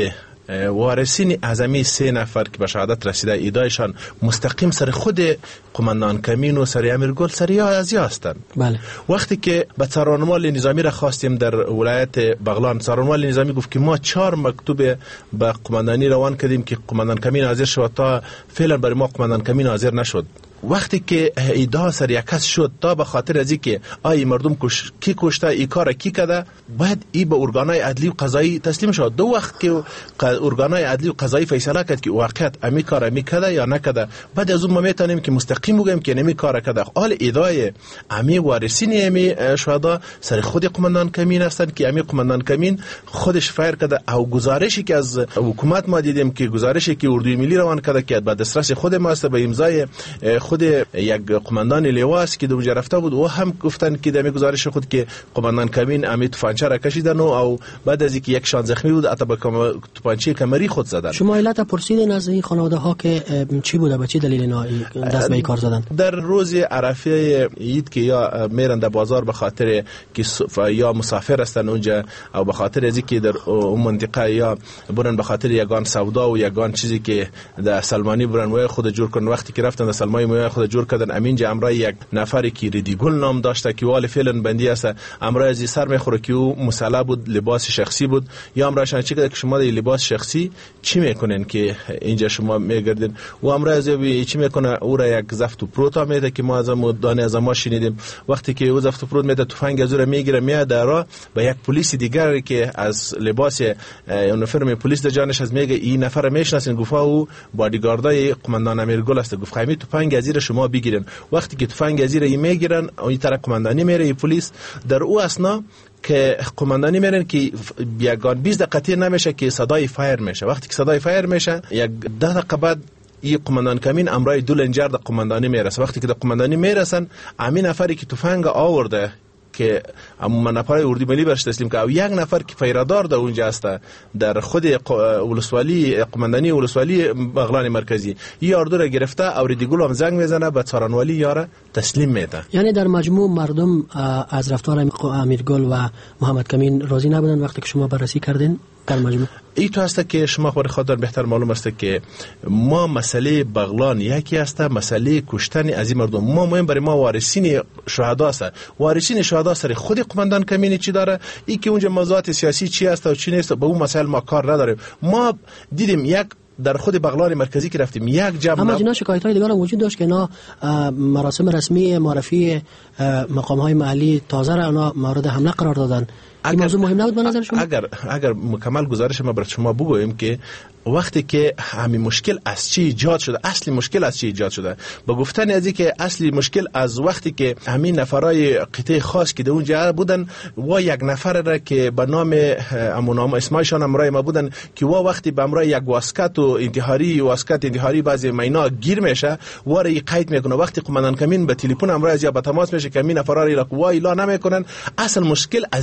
W: وارثین اعظمی سه نفر که به شهادت رسیده ادعایشان مستقیم سر خود قماندان کمین و سر امیرگل سر یا ازیا هستند. بله. وقتی که به سرانمال نظامی را خواستیم در ولایت بغلان، سرانمال نظامی گفت که ما چهار مکتوب به قماندانی روان کردیم که قماندان کمین حاضر شد، تا فعلا برای ما قماندان کمین حاضر نشد. وقتی که ادعا سر یک کس شد تا به خاطر ازی که آی مردم کش کی کشته ای کار کی کرده، باید ای به ارگانهای عدلی و قضایی تسلیم شد. دو وقت که ارگانهای عدلی و قضایی فیصله کرد که واقعیت امی کار امی کرده یا نکرده، بعد از اون ما میتونیم که مستقیم بگیم که نمی کار کرده. حال ادعای امی وارثین امی شهدا سر خود قماندان کمین هستند که امی قماندان کمین خودش فایر کرده. او گزارشی که از حکومت ما دیدیم که گزارشی که اردوی ملی روان کرده که بعد دسترس خود ما است به امضای خود یک قماندان لواس که اونجا رفته بود و هم گفتن که در گزارش خود که قماندان کمین امی تفنگچه را کشیدن و او بعد از اینکه یک شان زخمی بود حتی با تفنگچه کمری خود زدن. شما علت پرسیدین از این خانواده ها که چی بوده، به چه دلیل اینا دست به این کار زدن؟ در روز عرفه عید که یا میرن در بازار به خاطر که یا مسافر هستن اونجا او به خاطر از اینکه در اون منطقه یا برن به خاطر یگان سودا و یگان چیزی که در سلمانی برن و خود جور کردن. وقتی که رفتن در سلمانی خود جور کردن، امینجا امرای یک نفری که ردیگل نام داشته که وال فعلا بندی است، امرای از سر میخوره که او مسلح بود، لباس شخصی بود. یا امرایشان چی کرد که شما دی لباس شخصی چی میکنین که اینجا شما میگردین؟ و امرای از چی میکنه او را یک زفت و پروتا میده که ما از دانه از ما شنیدیم. وقتی که او زفت و پروت میده تفنگ از او را میگیره میاد درا به یک پلیس دیگر که از لباس یونیفرم پلیس در جانش از میگه این نفر میشناسین، گفتا او بادیگاردای قماندان امیرگل است. گفت خیمی تفنگ از شما بگیرن. وقتی که تفنگ از این میگیرن اون طرف قماندانی میره پلیس. در او اسنا که قماندانی میرن که یگان بیست دقیقه نمیشه که صدای فایر میشه. وقتی که صدای فایر میشه یک ده دقیقه بعد این قماندان کمین امرای دو لنجر در قماندانی میرسه. وقتی که در قماندانی میرسن امین نفری که تفنگ آورده که اما نفرای اردوی ملی برش تسلیم که او یک نفر که پیرادار در اونجا است در خود ولسوالی قماندانی ولسوالی بغلان مرکزی این اردو را گرفته او ردیگل هم زنگ میزنه به سرانوالی یاره تسلیم میده. یعنی در مجموع مردم از رفتار امیرگل و محمد کمین راضی نبودن وقتی که شما بررسی کردین در مجموع؟ این تو هسته که شما خود خاطر بهتر معلوم است که ما مسئله بغلان یکی است، مسئله کشتن از این مردم ما مهم برای ما وارثین شهدا است. وارثین شهدا سر خود قماندان کمینی چی داره، این که اونجا موضوعات سیاسی چی است و چی نیست، به اون مسائل ما کار نداریم. ما دیدیم یک در خود بغلان مرکزی که رفتیم یک جمع اما جنا شکایت های دیگر هم وجود داشت که اینا مراسم رسمی معرفی مقام های محلی تازه را اونا مورد حمله قرار دادن. این موضوع مهم نبود به نظر شما؟ اگر اگر مکمل گزارش ما برای شما بگویم که وقتی که همین مشکل از چی ایجاد شده، اصلی مشکل از چی ایجاد شده، با گفتن از اینکه اصلی مشکل از وقتی که همین نفرای قطعه خاص که در اونجا بودن و یک نفر را که به نام امون نام اسمایشان امرای ما بودن که و وقتی به امرای یک واسکت و انتحاری واسکت انتحاری بعضی مینا گیر میشه و را قید میکنه. وقتی قماندان کمین به تلفن امرای از یا به تماس میشه که همین نفرا را وای لا نمیکنن. اصل مشکل از اینجا ایجاد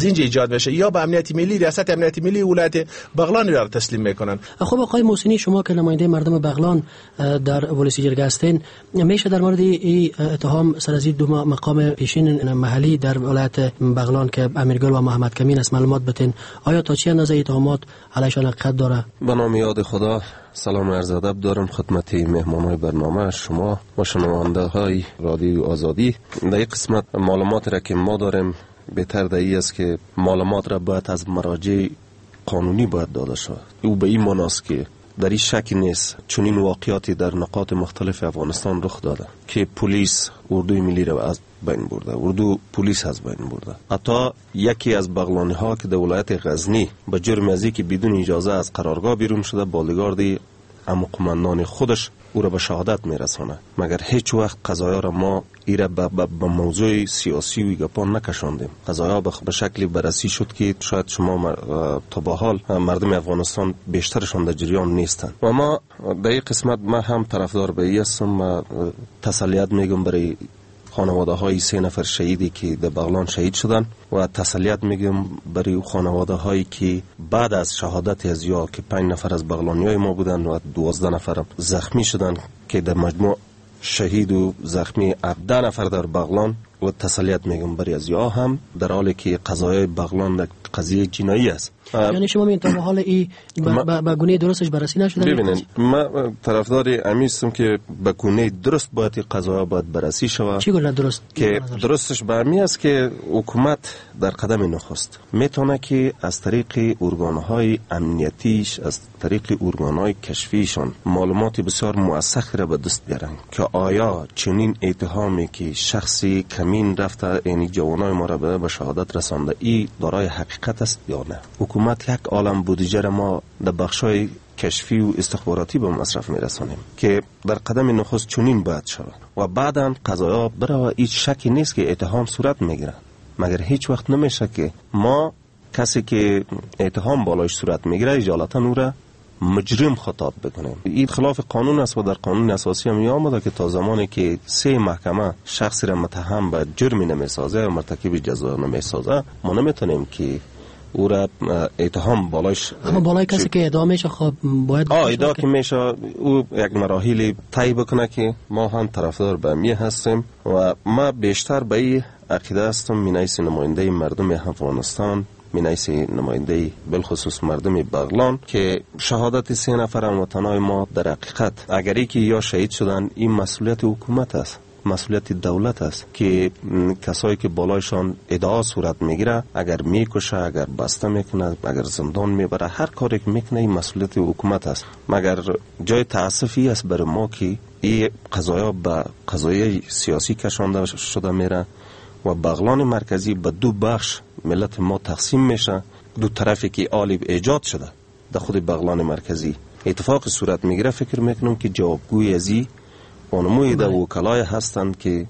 W: باید بشه، یا به امنیت ملی، ریاست امنیت ملی ولایت بغلان را تسلیم میکنن.
B: خب آقای محسنی، شما که نماینده مردم بغلان در ولسی جرگه هستین، میشه در مورد این اتهام سر از دو مقام پیشین محلی در ولایت بغلان که امیرگل و محمد کمین است معلومات بتین؟ آیا تا چه اندازه اتهامات علیشان حقیقت داره؟
C: به نام یاد خدا، سلام عرض ادب دارم خدمت مهمانای برنامه شما و شنونده های رادیو آزادی. در این قسمت معلومات را که ما داریم بهتر در این است که معلومات را باید از مراجع قانونی باید داده شود. او به این معنی است که در این شک نیست چنین واقعیاتی در نقاط مختلف افغانستان رخ داده که پلیس اردوی ملی را از بین برده، اردو پلیس از بین برده. حتی یکی از بغلانی ها که در ولایت غزنی به جرم ازی که بدون اجازه از قرارگاه بیرون شده، بالگاردی اما قماندان خودش او را به شهادت میرسانه. مگر هیچ وقت قضایا را ما ایره به موضوع سیاسی و گپان نکشاندیم. قضایا به شکلی بررسی شد که شاید شما تا به حال مردم افغانستان بیشترشان در جریان نیستند. و ما در این قسمت ما هم طرفدار به این هستم و تسلیت میگم برای خانواده های سه نفر شهیدی که در بغلان شهید شدن و تسلیت میگم برای خانواده هایی که بعد از شهادت از یا که پنج نفر از بغلانی های ما بودن و دوازده نفر زخمی شدن که در مجموع شهید و زخمی هفده نفر در بغلان. و تسلیت میگم برای از یا هم در حالی که قضایای بغلان در قضیه جنایی است.
B: یعنی شما میگین تا حال ای به گونه درستش بررسی نشده؟
C: ببینید، ما طرفدار امیستم که به گونه درست باید قضایا باید بررسی شود.
B: چی گونه درست؟
C: که درستش به امی است که حکومت در قدم نخست میتونه که از طریق ارگانهای امنیتیش، از طریق ارگانهای کشفیشان معلومات بسیار موثق را به دست بیارن که آیا چنین اتهامی که شخصی کمین رفته اینی جوانای ما را به شهادت رسانده ای دارای حقیقت است یا نه. حکومت یک عالم بودجه را ما در بخشای کشفی و استخباراتی به مصرف میرسانیم که در قدم نخست چنین باید شود و بعداً قضایا برای هیچ شکی نیست که اتهام صورت میگیره. مگر هیچ وقت نمیشه که ما کسی که اتهام بالایش صورت میگیره اجالتا او را مجرم خطاب بکنیم. این خلاف قانون است و در قانون اساسی هم آمده که تا زمانی که سه محکمه شخصی را متهم به جرمی نمیسازه و مرتکب جزا نمیسازه، ما نمیتونیم که او را اتهام بالایش.
B: اما بالای کسی که ادعا میشه خب باید
C: آه ادعا که میشه او یک مراحل طی بکنه که ما هم طرفدار به می هستیم و ما بیشتر به این عقیده هستم مینایس نماینده مردم افغانستان، مینایس نماینده بالخصوص مردم بغلان که شهادت سه نفر هموطنای ما در حقیقت اگری که یا شهید شدن، این مسئولیت حکومت است، مسئولیت دولت است که کسایی که بالایشان ادعا صورت میگیره اگر میکشه، اگر بسته میکنه، اگر زندان میبره، هر کاری که میکنه این مسئولیت حکومت است. مگر جای تاسفی است برای ما که این قضایا به قضایای سیاسی کشانده شده میره و بغلان مرکزی به دو بخش ملت ما تقسیم میشه. دو طرفی که آلیب ایجاد شده در خود بغلان مرکزی اتفاق صورت میگیره. فکر میکنم که جوابگوی ازی اونموی در وکلای هستند که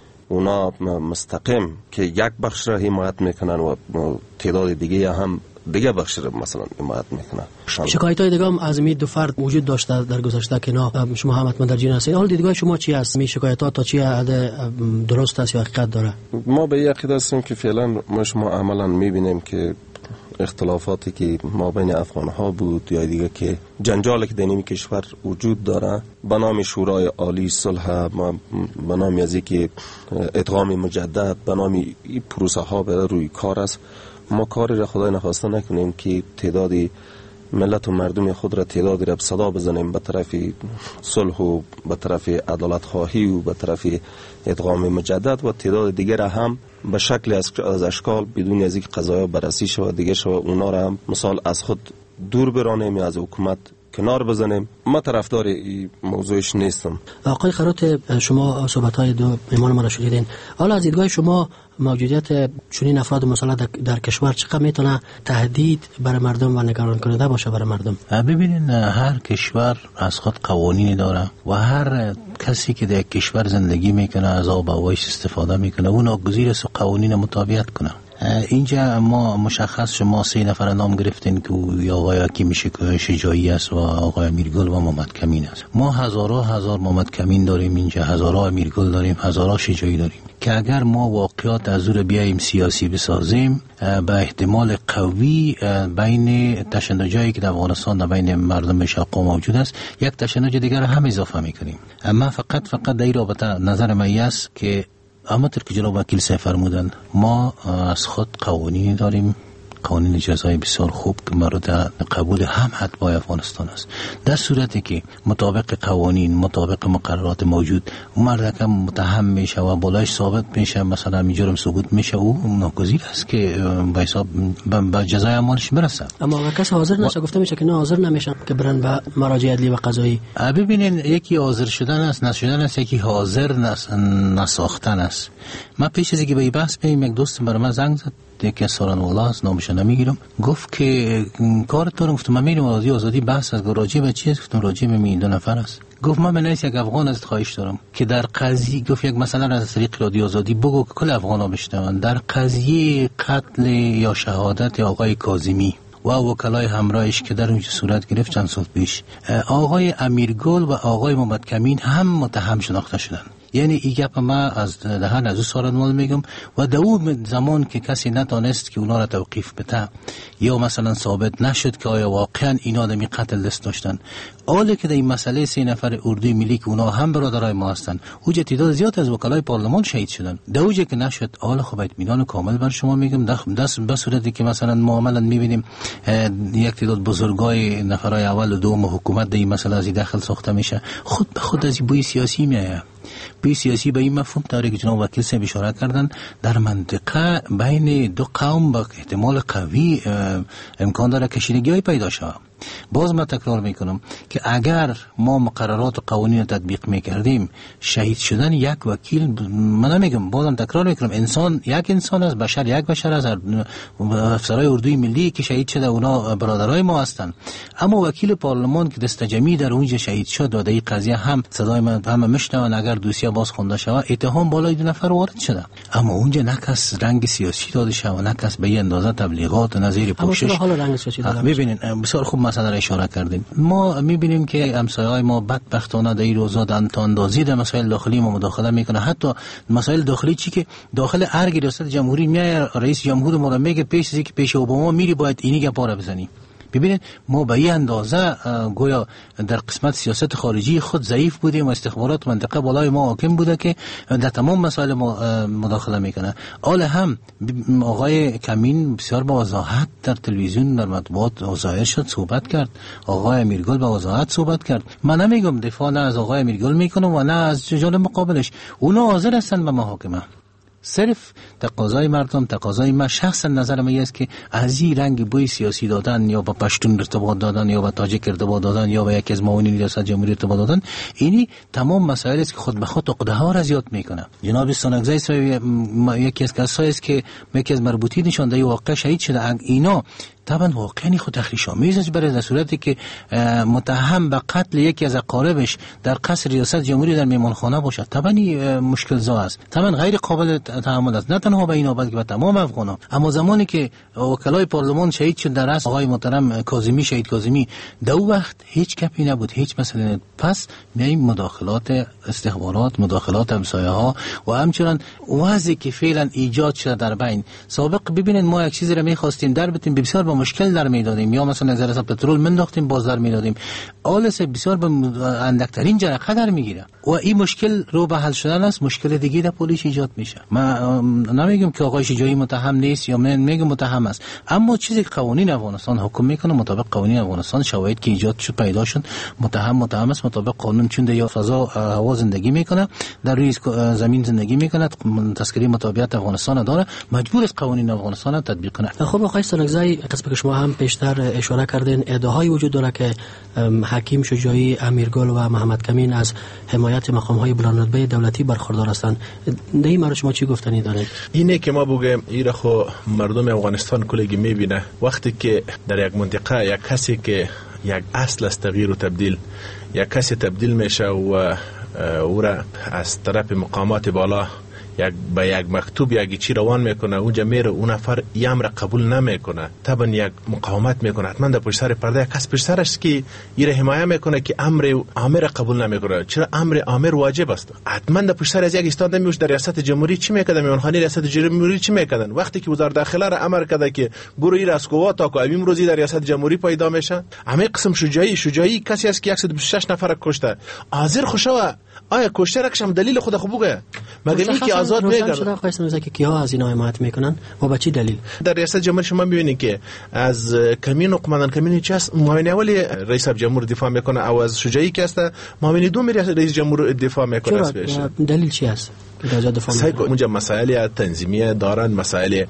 C: اونا مستقیم که یک بخش را حمایت میکنن و تعداد دیگه هم دیگه بخش را مثلا حمایت میکنن.
B: شکایت های دیگه هم از این دو فرد وجود داشته در گذشته که نه شما هم حتما در جریان هستید. حال دیدگاه شما چی است؟ می شکایت ها تا چی حد درست است یا حقیقت داره؟
C: ما به این عقیده هستیم که فعلا ما شما عملا میبینیم که اختلافاتی که ما بین افغان ها بود یا دیگه که جنجالی که در این کشور وجود داره به نام شورای عالی صلح، به نام ازی که ادغام مجدد، به نام این پروسه ها به روی کار است. ما کاری را خدای نخواسته نکنیم که تعدادی ملت و مردم خود را تعدادی را صدا بزنیم به طرف صلح و به طرف عدالت خواهی و به طرف ادغام مجدد و تعداد دیگر هم به شکل از اشکال بدون از اینکه قضایا بررسی شود دیگه شود اونا را هم مثال از خود دور برانیم یا از حکومت کنار بزنیم. ما طرفدار این موضوعش نیستم.
B: آقای خراط، شما صحبت‌های دو مهمان ما را شنیدین. حالا از دیدگاه شما موجودیت چنین افراد مسلح در کشور چقدر میتونه تهدید برای مردم و نگران کننده باشه برای مردم؟
H: ببینین هر کشور از خود قوانینی داره و هر کسی که در کشور زندگی میکنه از آب و هوایش استفاده میکنه اون ناگزیر است قوانین مطابقت کنه. اینجا ما مشخص شما سه نفر نام گرفتین که یا آقای حکیم شجاعی است و آقای امیرگل و محمد کمین است. ما هزارها هزار محمد کمین داریم اینجا، هزارها امیرگل داریم، هزارها شجاعی داریم. که اگر ما واقعیات از او بیاییم سیاسی بسازیم، به احتمال قوی بین تشنجایی که در افغانستان در بین مردم شقا موجود است یک تشنج دیگر هم اضافه میکنیم. اما فقط فقط در این رابطه نظر من است که همانطور که جناب وکیل صاحب فرمودند، ما از خود قوانینی داریم، قوانین جزایی بسیار خوب که مورد قبول هم اتباع افغانستان است. در صورتی که مطابق قوانین، مطابق مقررات موجود مرد که متهم میشه و بالایش ثابت میشه مثلا می جرم ثبوت میشه، او ناگزیر است که به حساب به جزای اعمالش برسه.
B: اما اگر کس حاضر نشه، گفته میشه که نه حاضر نمیشن که برن به مراجع عدلی و قضایی.
H: ببینین، یکی حاضر شدن است، نشدن است، یکی حاضر نس... نساختن است. من پیش از اینکه به این بحث بریم یک دوست برای من زنگ زد، یکی از ساران والا است، نامش نمیگیرم، گفت که کارت دارم. گفتم من میرم آزادی آزادی بحث از راجع به چی است؟ گفتم راجع به این دو نفر است. گفت من بنویس یک افغان ازت خواهش دارم که در قضیه، گفت یک مثلا از طریق رادیو آزادی بگو که کل افغانا بشنون، در قضیه قتل یا شهادت آقای کاظمی و وکلای همراهش که در اونجا صورت گرفت چند سال پیش، آقای امیرگل و آقای محمد کمین هم متهم شناخته شدن. یعنی این گپ ما از دهن از او سارنوال میگم و در اون زمان که کسی نتانست که اونا را توقیف بده یا مثلا ثابت نشد که آیا واقعا اینا دمی قتل دست داشتن، حالا که در این مسئله سه نفر اردوی ملی که اونا هم برادرای ما هستن، اوجه تعداد زیاد از وکلای پارلمان شهید شدن. در اوجه که نشد، حالا خب اطمینان کامل بر شما میگم، دست به صورتی که مثلا معاملا میبینیم یک تعداد بزرگای نفرای اول و دوم حکومت در این مسئله از داخل ساخته میشه، خود به خود از بوی سیاسی میآید. بوی سیاسی به این مفهوم داره که جناب وکیل صاحب اشاره کردن، در منطقه بین دو قوم با احتمال قوی امکان داره کشیدگی پیدا شود. باز من تکرار میکنم که اگر ما مقررات و قوانین تطبیق میکردیم، شهید شدن یک وکیل، من نمیگم، بازم تکرار میکنم، انسان یک انسان است، بشر یک بشر است. افسرهای اردوی ملی که شهید شده اونا برادرای ما هستند، اما وکیل پارلمان که دست جمعی در اونجا شهید شد و در این قضیه هم صدای من همه میشنون، اگر دوسیه باز خونده شود اتهام بالای دو نفر وارد شده، اما اونجا نه کس رنگ سیاسی داده شود، نه کس به این اندازه تبلیغات و نظیر پوشش.
B: اما حالا رنگ سیاسی داده
H: میبینین، بسیار خوب مسئله را اشاره کردیم. ما میبینیم که همسایه‌های ما بدبختانه در این روزا تا اندازی در مسائل داخلی ما مداخله میکنه. حتی مسائل داخلی چی که داخل هر ریاست جمهوری میاد، رئیس جمهور ما میگه پیش از اینکه پیش اوباما میری باید اینی گپا را بزنی. ببینید ما به این اندازه گویا در قسمت سیاست خارجی خود ضعیف بودیم و استخبارات منطقه بالای ما حاکم بوده که در تمام مسائل ما مداخله میکنه. حال هم آقای کمین بسیار با وضاحت در تلویزیون در مطبوعات ظاهر شد، صحبت کرد. آقای امیرگل با وضاحت صحبت کرد. من نمیگم دفاع نه از آقای امیرگل میکنم و نه از جانب مقابلش، اونا حاضر هستن به محاکمه. صرف تقاضای مردم، تقاضای من شخصا نظر من است که از این رنگ بوی سیاسی دادن یا با پشتون ارتباط دادن یا با تاجیک ارتباط دادن یا با یکی از معاونین ریاست جمهوری ارتباط دادن، اینی تمام مسائل است که خود به خود عقده ها را زیاد میکنه. جناب سانگزای صاحب یکی از کسایی است که یکی از مربوطی نشان در واقع شهید شده، اینا طبعا واقعا خود تخریش آمیز است، برای در صورتی که متهم به قتل یکی از اقاربش در قصر ریاست جمهوری در میمانخانه باشد، طبعا مشکل زا است، طبعا غیر قابل تحمل است، نه تنها به اینا بلکه به تمام افغانان. اما زمانی که وکلای پارلمان شهید شد در رأس آقای محترم کاظمی، شهید کاظمی، در اون وقت هیچ کپی نبود، هیچ مسئله. پس میایم مداخلات استخبارات، مداخلات همسایه ها و همچنان وضعی که فعلا ایجاد شده در بین سابق. ببینید ما یک چیزی را می‌خواستیم در بتیم بسیار با مشکل در میدادیم، یا مثلا نظر از پترول منداختیم باز در میدادیم، آلس بسیار به اندکترین جرقه در میگیره و این مشکل رو به حل شدن است، مشکل دیگه در پلیس ایجاد میشه. من نمیگم که آقای شجاعی متهم نیست یا من میگم متهم است، اما چیزی که قوانین افغانستان حکم میکنه، مطابق قوانین افغانستان شواهد که ایجاد شد پیدا شد، متهم متهم است مطابق قانون، چون در فضا هوا زندگی میکنه، در روی زمین زندگی میکنه، تذکره مطابقت افغانستان داره، مجبور است قوانین افغانستان را تطبیق کنه.
B: خب آقای سانگزای، قسم که شما هم پیشتر اشاره کردین، ادعاهایی وجود داره که حکیم شجاعی، امیرگل و محمد کمین از حمایت مقام‌های بلندرتبه دولتی برخوردار هستند. در این مورد شما چی گفتنی دارید؟
W: اینه که ما بگیم ایره خو مردم افغانستان کلگی میبینه، وقتی که در یک منطقه یک کسی که یک اصل است تغییر و تبدیل، یک کسی تبدیل میشه و او را از طرف مقامات بالا یک به یک مکتوب یک چی روان میکنه اونجا میره اون نفر امر قبول نمیکنه طبعا یک مقاومت میکنه حتما در پشت سر پرده کس پشت سرش که ایره حمایت میکنه که امر امر قبول نمیکنه. چرا امر امر واجب است؟ حتما در پشت سر از یک استاد نمیوش در ریاست جمهوری چی میکردن میانخانه ریاست جمهوری چی میکردن وقتی که وزارت داخله را امر کرده که برو این اسکوات تا که امروزی در ریاست جمهوری پیدا میشه. همه قسم شجاعی شجاعی کسی است که صد و بیست و شش نفر کشته حاضر خوشا آیا کشته رکشم دلیل خود خوب بگه مگر این که آزاد میگن
B: شده خواستم بگم که کیا از اینا حمایت میکنن و به چی دلیل؟ در
W: ریاست جمهوری شما میبینید که از کمین و قماندان کمین چی است معاون اولی رئیس جمهور دفاع میکنه او از شجاعی که است معاون دوم رئیس جمهور دفاع میکنه اسمش
B: دلیل چی است؟
W: اونجا مسائل تنظیمی دارن مسائل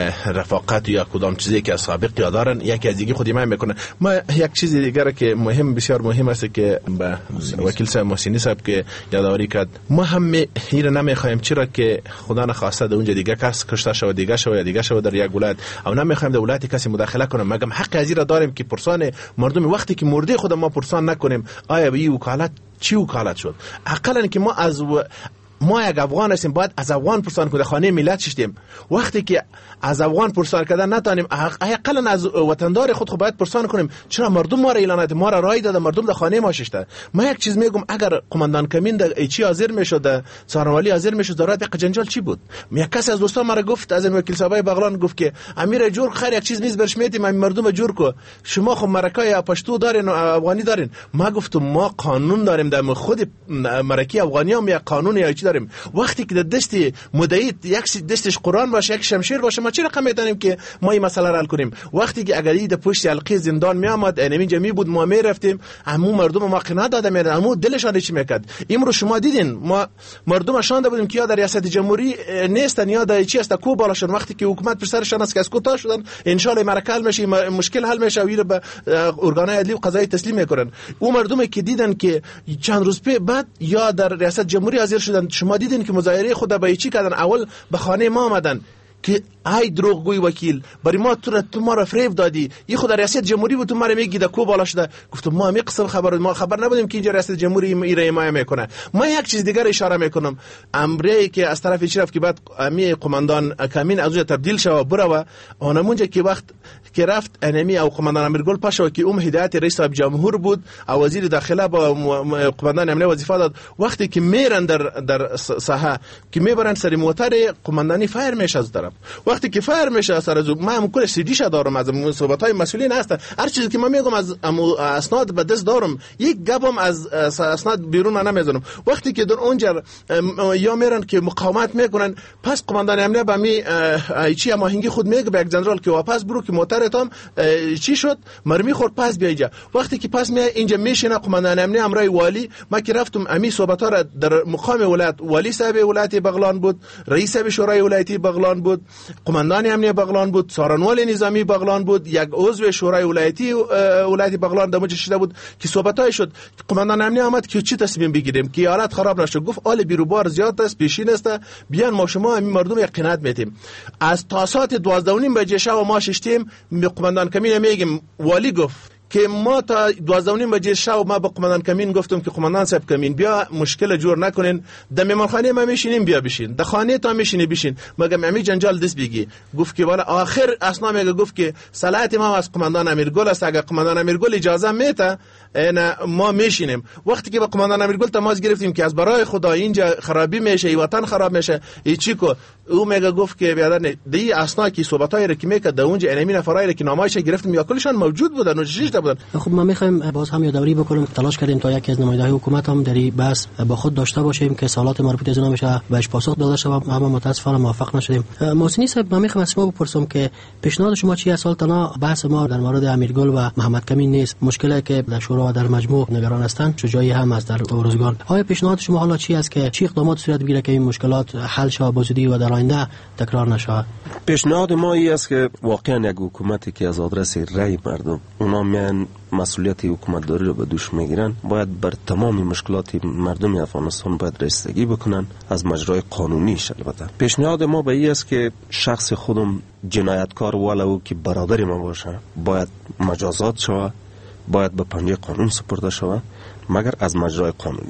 W: رفاقت یا کدام چیزی که سابق یا دارن یکی از دیگه خودی من میکنه. ما یک چیز دیگه که مهم بسیار مهم است که به وکیل صاحب محسنی صاحب که یادآوری کرد ما هم هیر نمیخوایم چرا که خدا نخواسته در اونجا دیگه کس کشته شود دیگه شود یا دیگه شود در یک ولایت او نمیخوایم در ولایت کسی مداخله کنه مگم حق ازی را داریم که پرسان مردم وقتی که مرده خود ما پرسان نکنیم آیا این وکالت چی وکالت شد اقلا که ما از و... ما یک افغان هستیم باید از افغان پرسان کنیم خانه ملت شدیم وقتی که از افغان پرسان کردن نتانیم اقلا از وطندار خود خود باید پرسان کنیم چرا مردم ما را اعلانات ما را رای داده مردم در خانه ما ششته. ما یک چیز میگم اگر قماندان کمین در چی حاضر میشد سارنوالی حاضر میشد در راه جنجال چی بود؟ یک کسی از دوستان ما را گفت از وکیل صاحب بغلان گفت که امیر جور خیر یک چیز میز برش میدیم مردم جور کو شما خو مرکای پشتو دارین و افغانی دارین. ما گفتم ما قانون داریم در خود مرکی افغانی هم یک قانون یا چی داریم. وقتی که دست مدعی یک دستش قرآن باشه یک شمشیر باشه ما چه رقم میتونیم که ما این مسئله را حل کنیم؟ وقتی که اگر در پشت حلقه زندان می آمد انمی جمعی بود ما می رفتیم همو مردم ما قناعت داده می همو دلشان چی میکرد. امروز شما دیدین ما مردم شانده بودیم که یا در ریاست جمهوری نیستن یا در چی است کو بالاشون وقتی که حکومت پر سرشان است که از کوتا شدن ان شاء الله مرکه حل میشه مشکل حل میشه و به ارگانهای عدلی و قضایی تسلیم میکنن. او مردمی که دیدن که چند روز بعد یا در ریاست جمهوری حاضر شدن شما دیدین که مظاهره خود به چی کردن اول به خانه ما آمدن که ای دروغگوی وکیل برای ما تو تو ما را فریب دادی این خود ریاست جمهوری بود تو ما را میگی د کو بالا شده. گفتم ما همین قسم خبر ما خبر نبودیم که اینجا ریاست جمهوری ایره ما میکنه. ما یک چیز دیگر اشاره میکنم امری که از طرف چرف که بعد امی قماندان کمین از اونجا تبدیل شو بره و اونمونجا که وقت که رفت انمی او قماندان امیرگل پاشا که اون هدایت رئیس جمهور بود او وزیر داخله با قماندان امنیت وظیفه داد وقتی که میرن در در ساحه که میبرن سری موتر قماندانی فایر میشه از طرف وقتی که فایر میشه سر از ما هم کل سیدیش دارم از صحبت‌های مسئولین هست هر چیزی که ما میگم از اسناد به دست دارم یک گپم از اسناد بیرون من نمیذارم. وقتی که در اونجا یا میرن که مقاومت میکنن پس قماندان امنیت به می چی ماهنگی خود میگه به یک جنرال که واپس برو که موترتام چی شد مرمی خورد پس بیا اینجا. وقتی که پس می اینجا میشینه قماندان امنیت امرای والی ما که رفتم امی صحبت‌ها را در مقام ولایت والی صاحب ولایت بغلان بود رئیس شورای ولایتی بغلان بود قماندان امنیت بغلان بود سارنوال نظامی بغلان بود یک عضو شورای ولایتی ولایت بغلان دموج شده بود که صحبتای شد. قماندان امنیت آمد که چی تصمیم بگیریم که حالت خراب نشه. گفت آل بیروبار زیاد است پیشین است بیان ما شما همین مردم یقینات میتیم از تا ساعت دوازده و نیم بجه شب ما ششتیم به قماندان کمین میگم والی گفت که ما تا دوازده و نیم بجه شب ما به قماندان کمین گفتم که قماندان صاحب کمین بیا مشکل جور نکنین در مهمانخانه ما میشینیم بیا بشین در خانه تا میشینی بشین مگم امی جنجال دست بگی. گفت که والا آخر اسنا میگه گفت که صلاحیت ما از قماندان امیرگل است اگر قماندان امیرگل اجازه میده نه ما میشینیم. وقتی که با قماندان امیرگل تماس گرفتیم که از برای خدا اینجا خرابی میشه ای وطن خراب میشه ای چی کو او میگه گفت که بیادر دی اسنا کی صحبتای را که میکرد در اونجا انمی نفرای را که نامایش گرفتیم یا کلشان موجود بودن و شش تا بودن.
B: خب ما میخوایم باز هم یادآوری بکنیم تلاش کردیم تا یکی از نماینده‌های حکومت هم در این بحث با خود داشته باشیم که سوالات مربوط از اونها بشه بهش پاسخ داده شه اما متاسفانه موفق نشدیم. محسنی صاحب ما میخوایم از شما بپرسم که پیشنهاد شما چی است؟ تنها بحث ما در مورد امیرگل و محمد کمین نیست مشکلی که در شورا و در مجموع نگران هستند شجاعی هم از در روزگار. آیا پیشنهاد شما حالا چی است که چی اقدامات صورت بگیره که این مشکلات حل شه بزودی و در آینده تکرار نشه؟
C: پیشنهاد ما این است که واقعا یک حکومتی که از آدرس رای مردم اونا میان مسئولیت حکومت داری رو به دوش میگیرن باید بر تمام مشکلات مردم افغانستان باید رسیدگی بکنن از مجرای قانونیش. البته پیشنهاد ما به این است که شخص خودم جنایتکار ولو که برادر ما باشه باید مجازات شود باید به پنجه قانون سپرده شود مگر از مجرای قانونیش.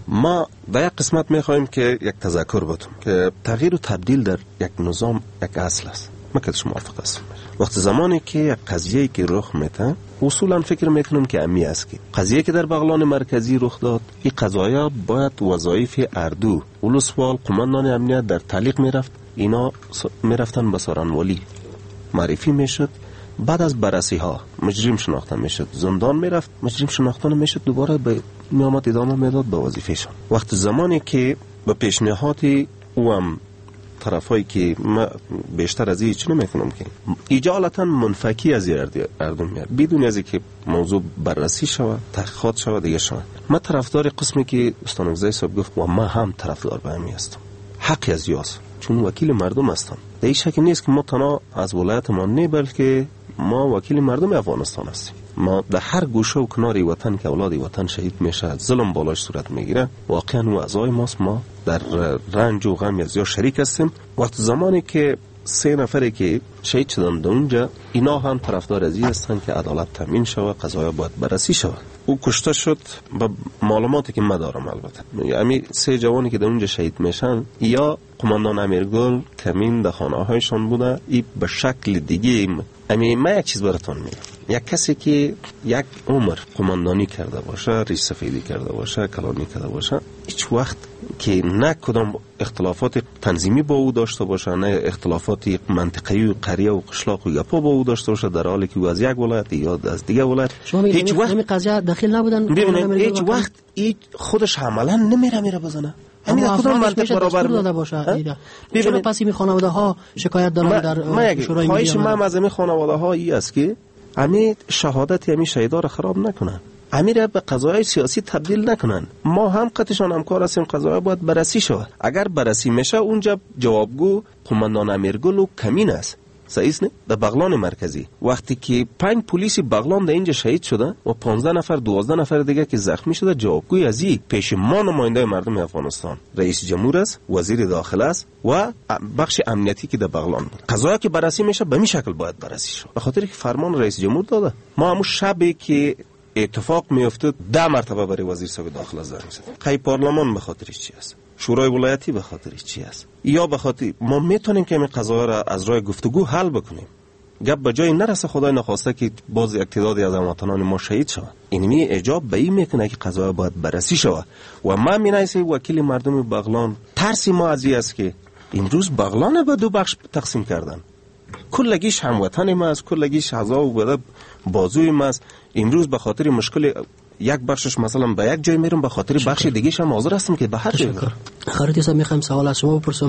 C: ما در یک قسمت میخوایم که یک تذکر بدیم که تغییر و تبدیل در یک نظام یک اصل است. ما که شما موافق هستم. وقت زمانی که یک قضیه که رخ میده اصولا فکر میکنم که امی است که قضیه که در بغلان مرکزی رخ داد، این قضایا باید وظایف اردو ولسوال قماندان امنیت در تعلیق میرفت، اینا میرفتن به سارنوالی معرفی میشد، بعد از بررسی ها مجرم شناخته میشد، زندان میرفت، مجرم شناخته نمیشد، دوباره به میامد ادامه میداد به وظیفهشان. وقت زمانی که به پیشنهاد او هم طرفایی که ما بیشتر از این چه نمیکنم که اجالتا منفکی از اردم میاد بدون از که موضوع بررسی شود، تحقیقات شود دیگه شود. ما طرفدار قسمی که استان اگزای صاحب گفت و ما هم طرفدار به همی هستم، حقی از یاس چون وکیل مردم هستم. در این شکل نیست که ما تنها از ولایت ما نه بلکه ما وکیل مردم افغانستان هستیم. ما در هر گوشه و کناری وطن که اولاد وطن شهید میشه، ظلم بالاش صورت میگیره، واقعا و اعضای ماست، ما در رنج و غم از یا شریک هستیم. وقت زمانی که سه نفری که شهید شدن در اونجا، اینا هم طرفدار از این هستن که عدالت تامین شود، قضایا باید بررسی شود. او کشته شد با معلوماتی که من دارم. البته یعنی سه جوانی که در اونجا شهید میشن یا قماندان امیرگل کمین در خانه هایشان بوده، ای به شکل دیگه. امی من یک چیز براتون میگم، یک کسی که یک عمر قماندانی کرده باشه، ریش سفیدی کرده باشه، کلانی کرده باشه، هیچ وقت که نه کدام اختلافات تنظیمی با او داشته باشه، نه اختلافات منطقه‌ای و قریه و قشلاق و گپا با او داشته باشه، در حالی که او از یک ولایت یا از دیگه ولایت
B: هیچ وقت همین قضیه داخل نبودن.
C: ببینید هیچ وقت هیچ خودش عملا نمیره میره بزنه.
B: همین کدام منطق برابر داده باشه. چرا پس این خانواده ها شکایت دارن در شورای ملی؟
C: خواهش من از این خانواده ها ای است که امی شهادت امی شهیدا را خراب نکنن، امی را به قضایای سیاسی تبدیل نکنن. ما هم قطعشان همکار هستیم، قضایا باید بررسی شود. اگر بررسی میشه اونجا جوابگو قماندان امیرگل و کمین است. صحیح است نه؟ در بغلان مرکزی وقتی که پنج پلیس بغلان در اینجا شهید شده و پانزده نفر دوازده نفر دیگه که زخمی شده، جوابگوی از این پیش ما نماینده مردم افغانستان رئیس جمهور است، وزیر داخله است و بخش امنیتی که در بغلان بود. قضایا که بررسی میشه به این شکل باید بررسی شود، به خاطر که فرمان رئیس جمهور داده. ما همون شبی که اتفاق میافتاد ده مرتبه برای وزیر صاحب داخله زنگ زد. قای پارلمان به خاطر چی است؟ شورای ولایتی به خاطر چی است؟ یا به خاطر ما میتونیم که این قضایا را از راه گفتگو حل بکنیم. گپ به جای نرسه، خدای نخواسته که باز یک تعدادی از هموطنان ما شهید شوند. اینمی اجاب به این میکنه که قضایا باید بررسی شود. و من مینایسه وکیل مردم بغلان، ترسی ما از این است که امروز بغلان به دو بخش تقسیم کردن. کلگیش هموطن ما است، کلگیش حضا و بدب بازوی ما است. امروز به خاطر مشکل یک بخشش مثلا به یک جای میرم، به خاطر بخش دیگه‌ش هم حاضر هستم که به هر جای برم.
B: خیرتی صاحب میخوام سوال از شما بپرسم.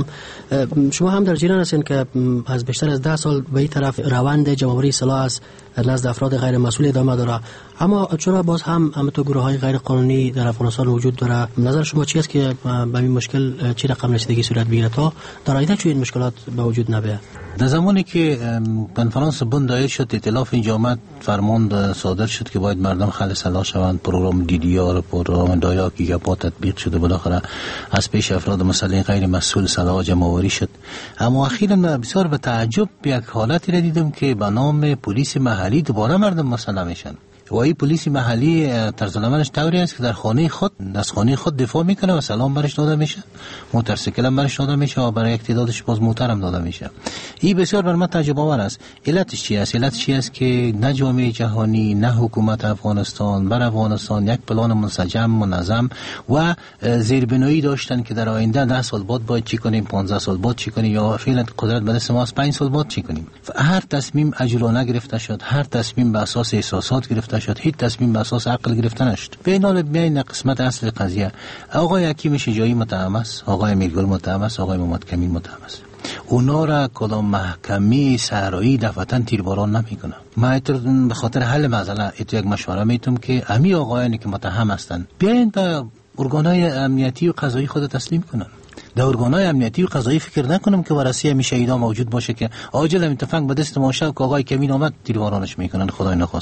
B: شما هم در جریان هستین که از بیشتر از ده سال به این طرف روند جمهوری اصلاح است نزد افراد غیر مسئول ادامه داره، اما چرا باز هم همینطور گروه‌های غیر قانونی در افغانستان وجود داره؟ نظر شما چی است که به این مشکل چی رقم رسیدگی صورت بگیره تا در آینده چه این مشکلات به وجود نبیه؟
H: در زمانی که کنفرانس بن دایر شد، ائتلاف اینجا آمد، فرمان صادر شد که باید مردم خل سلاح شوند. پروگرام دی دی آر، پروگرام دایا که با تطبیق شده، بالاخره از پیش افراد مسئولین غیر مسئول سلاح جمع آوری شد. اما اخیراً بسیار به تعجب یک حالتی را دیدم که به نام پلیس محلی دوباره مردم مسئله میشن. و این پلیس محلی طرز عملش طوری است که در خانه خود از خانه خود دفاع میکنه و سلام برش داده میشه، موتورسیکل هم برش داده میشه و برای یک تعدادش باز موتر هم داده میشه. این بسیار بر من تعجب آور است. علتش چی است؟ علتش چی است که نه جامعه جهانی نه حکومت افغانستان بر افغانستان یک پلان منسجم منظم و زیربنایی داشتن که در آینده ده سال بعد باید چی کنیم، پانزده سال بعد چی کنیم، یا فعلا قدرت به دست ما است پنج سال بعد چی کنیم. هر تصمیم عجولانه گرفته شد، هر تصمیم به اساس احساسات گرفته شد، هیچ تصمیم به اساس عقل گرفته نشد. به این حال بیاین قسمت اصل قضیه. آقای حکیم شجاعی متهم است، آقای امیرگل متهم است، آقای محمد کمین متهم است. اونا را کدام محکمه صحرایی دفعتاً تیرباران نمیکنه. من به خاطر حل مسئله ایتو یک مشوره میتونم که امی آقایانی که متهم هستند بیاین به ارگانهای امنیتی و قضایی خود تسلیم کنن. در ارگانهای امنیتی و قضایی فکر نکنم که ورثه همی شهیدا موجود باشه که عاجل اتفاق به دست ما شد که آقای کمین آمد تیربارانش میکنن. خدای نخواسته.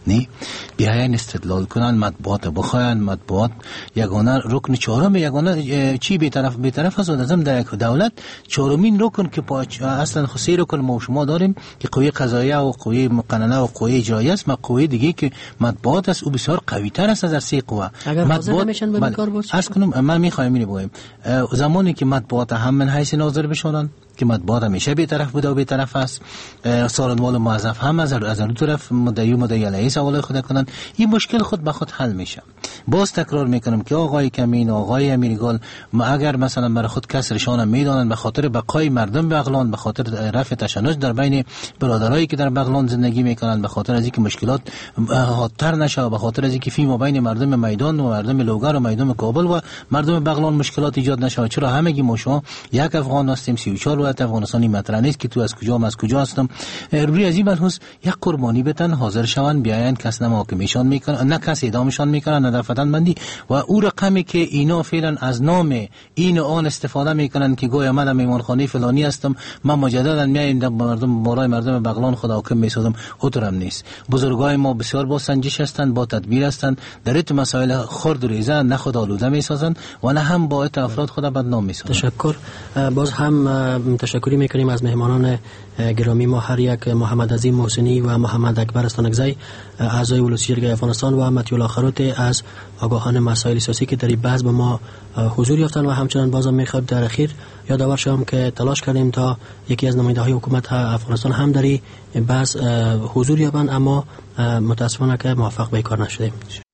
H: نه بیاین استدلال کنن، مطبوعات بخواین، مطبوعات یگانه رکن چهارم، یگانه چی به طرف به طرف از نظام در یک دولت چهارمین رکن که اصلا خصوصی رکن ما شما داریم که قوه قضاییه و قوه مقننه و قوه اجراییه است، ما قوه دیگه که مطبوعات است او بسیار قوی تر است از سه قوه.
B: اگر حاضر نمیشن به کار باز
H: از کنم من میخوایم اینو بگم زمانی که مطبوعات هم من حیث ناظر بشونن که مطبوعات همیشه به طرف بوده و به طرف است، سالنوال موظف هم از از اون طرف مدعی و مدعی علیه سوال خود کنن، این مشکل خود به خود حل میشه. باز تکرار میکنم که آقای کمین، آقای امیرگال، ما اگر مثلا برای خود کسرشان میدانند به خاطر بقای مردم بغلان، به خاطر رفع تشنج در بین برادرایی که در بغلان زندگی میکنند، به خاطر از اینکه مشکلات حادتر نشه، به خاطر از اینکه فیما بین مردم میدان و مردم لوگر و مردم کابل و مردم بغلان مشکلات ایجاد نشه. چرا همگی ما شما یک افغان هستیم، سی و چهار ولایت افغانستانی مطرح نیست که تو از کجا از کجا هستم. روی از این بحث یک قربانی بتن حاضر شون بیاین، کس نه محاکمهشان میکنه نه کس اعدامشان میکنه نه دفتن بندی و او رقمی که اینا فعلا از نام این و آن استفاده میکنن که گویا من میمانخانه فلانی هستم، من مجددا میایم مردم برای مردم بغلان خدا حاکم میسازم، اونطورم نیست. بزرگای ما بسیار با سنجش هستند، با تدبیر هستند، در این مسائل خرد و ریزه نه خود آلوده میسازند و نه هم با افراد خود بدنام میسازند.
B: تشکر. باز هم تشکری میکنیم از مهمانان گرامی ما، هر یک محمد عظیم محسنی و محمد اکبر استانکزی اعضای ولسی جرگه افغانستان و مطیع الله خروت از آگاهان مسائل سیاسی که در این بحث به ما حضور یافتند و همچنان بازم میخواد در اخیر یادآور شوم که تلاش کردیم تا یکی از نماینده های حکومت افغانستان هم در این بحث حضور یابند، اما متاسفانه که موفق به کار نشدیم.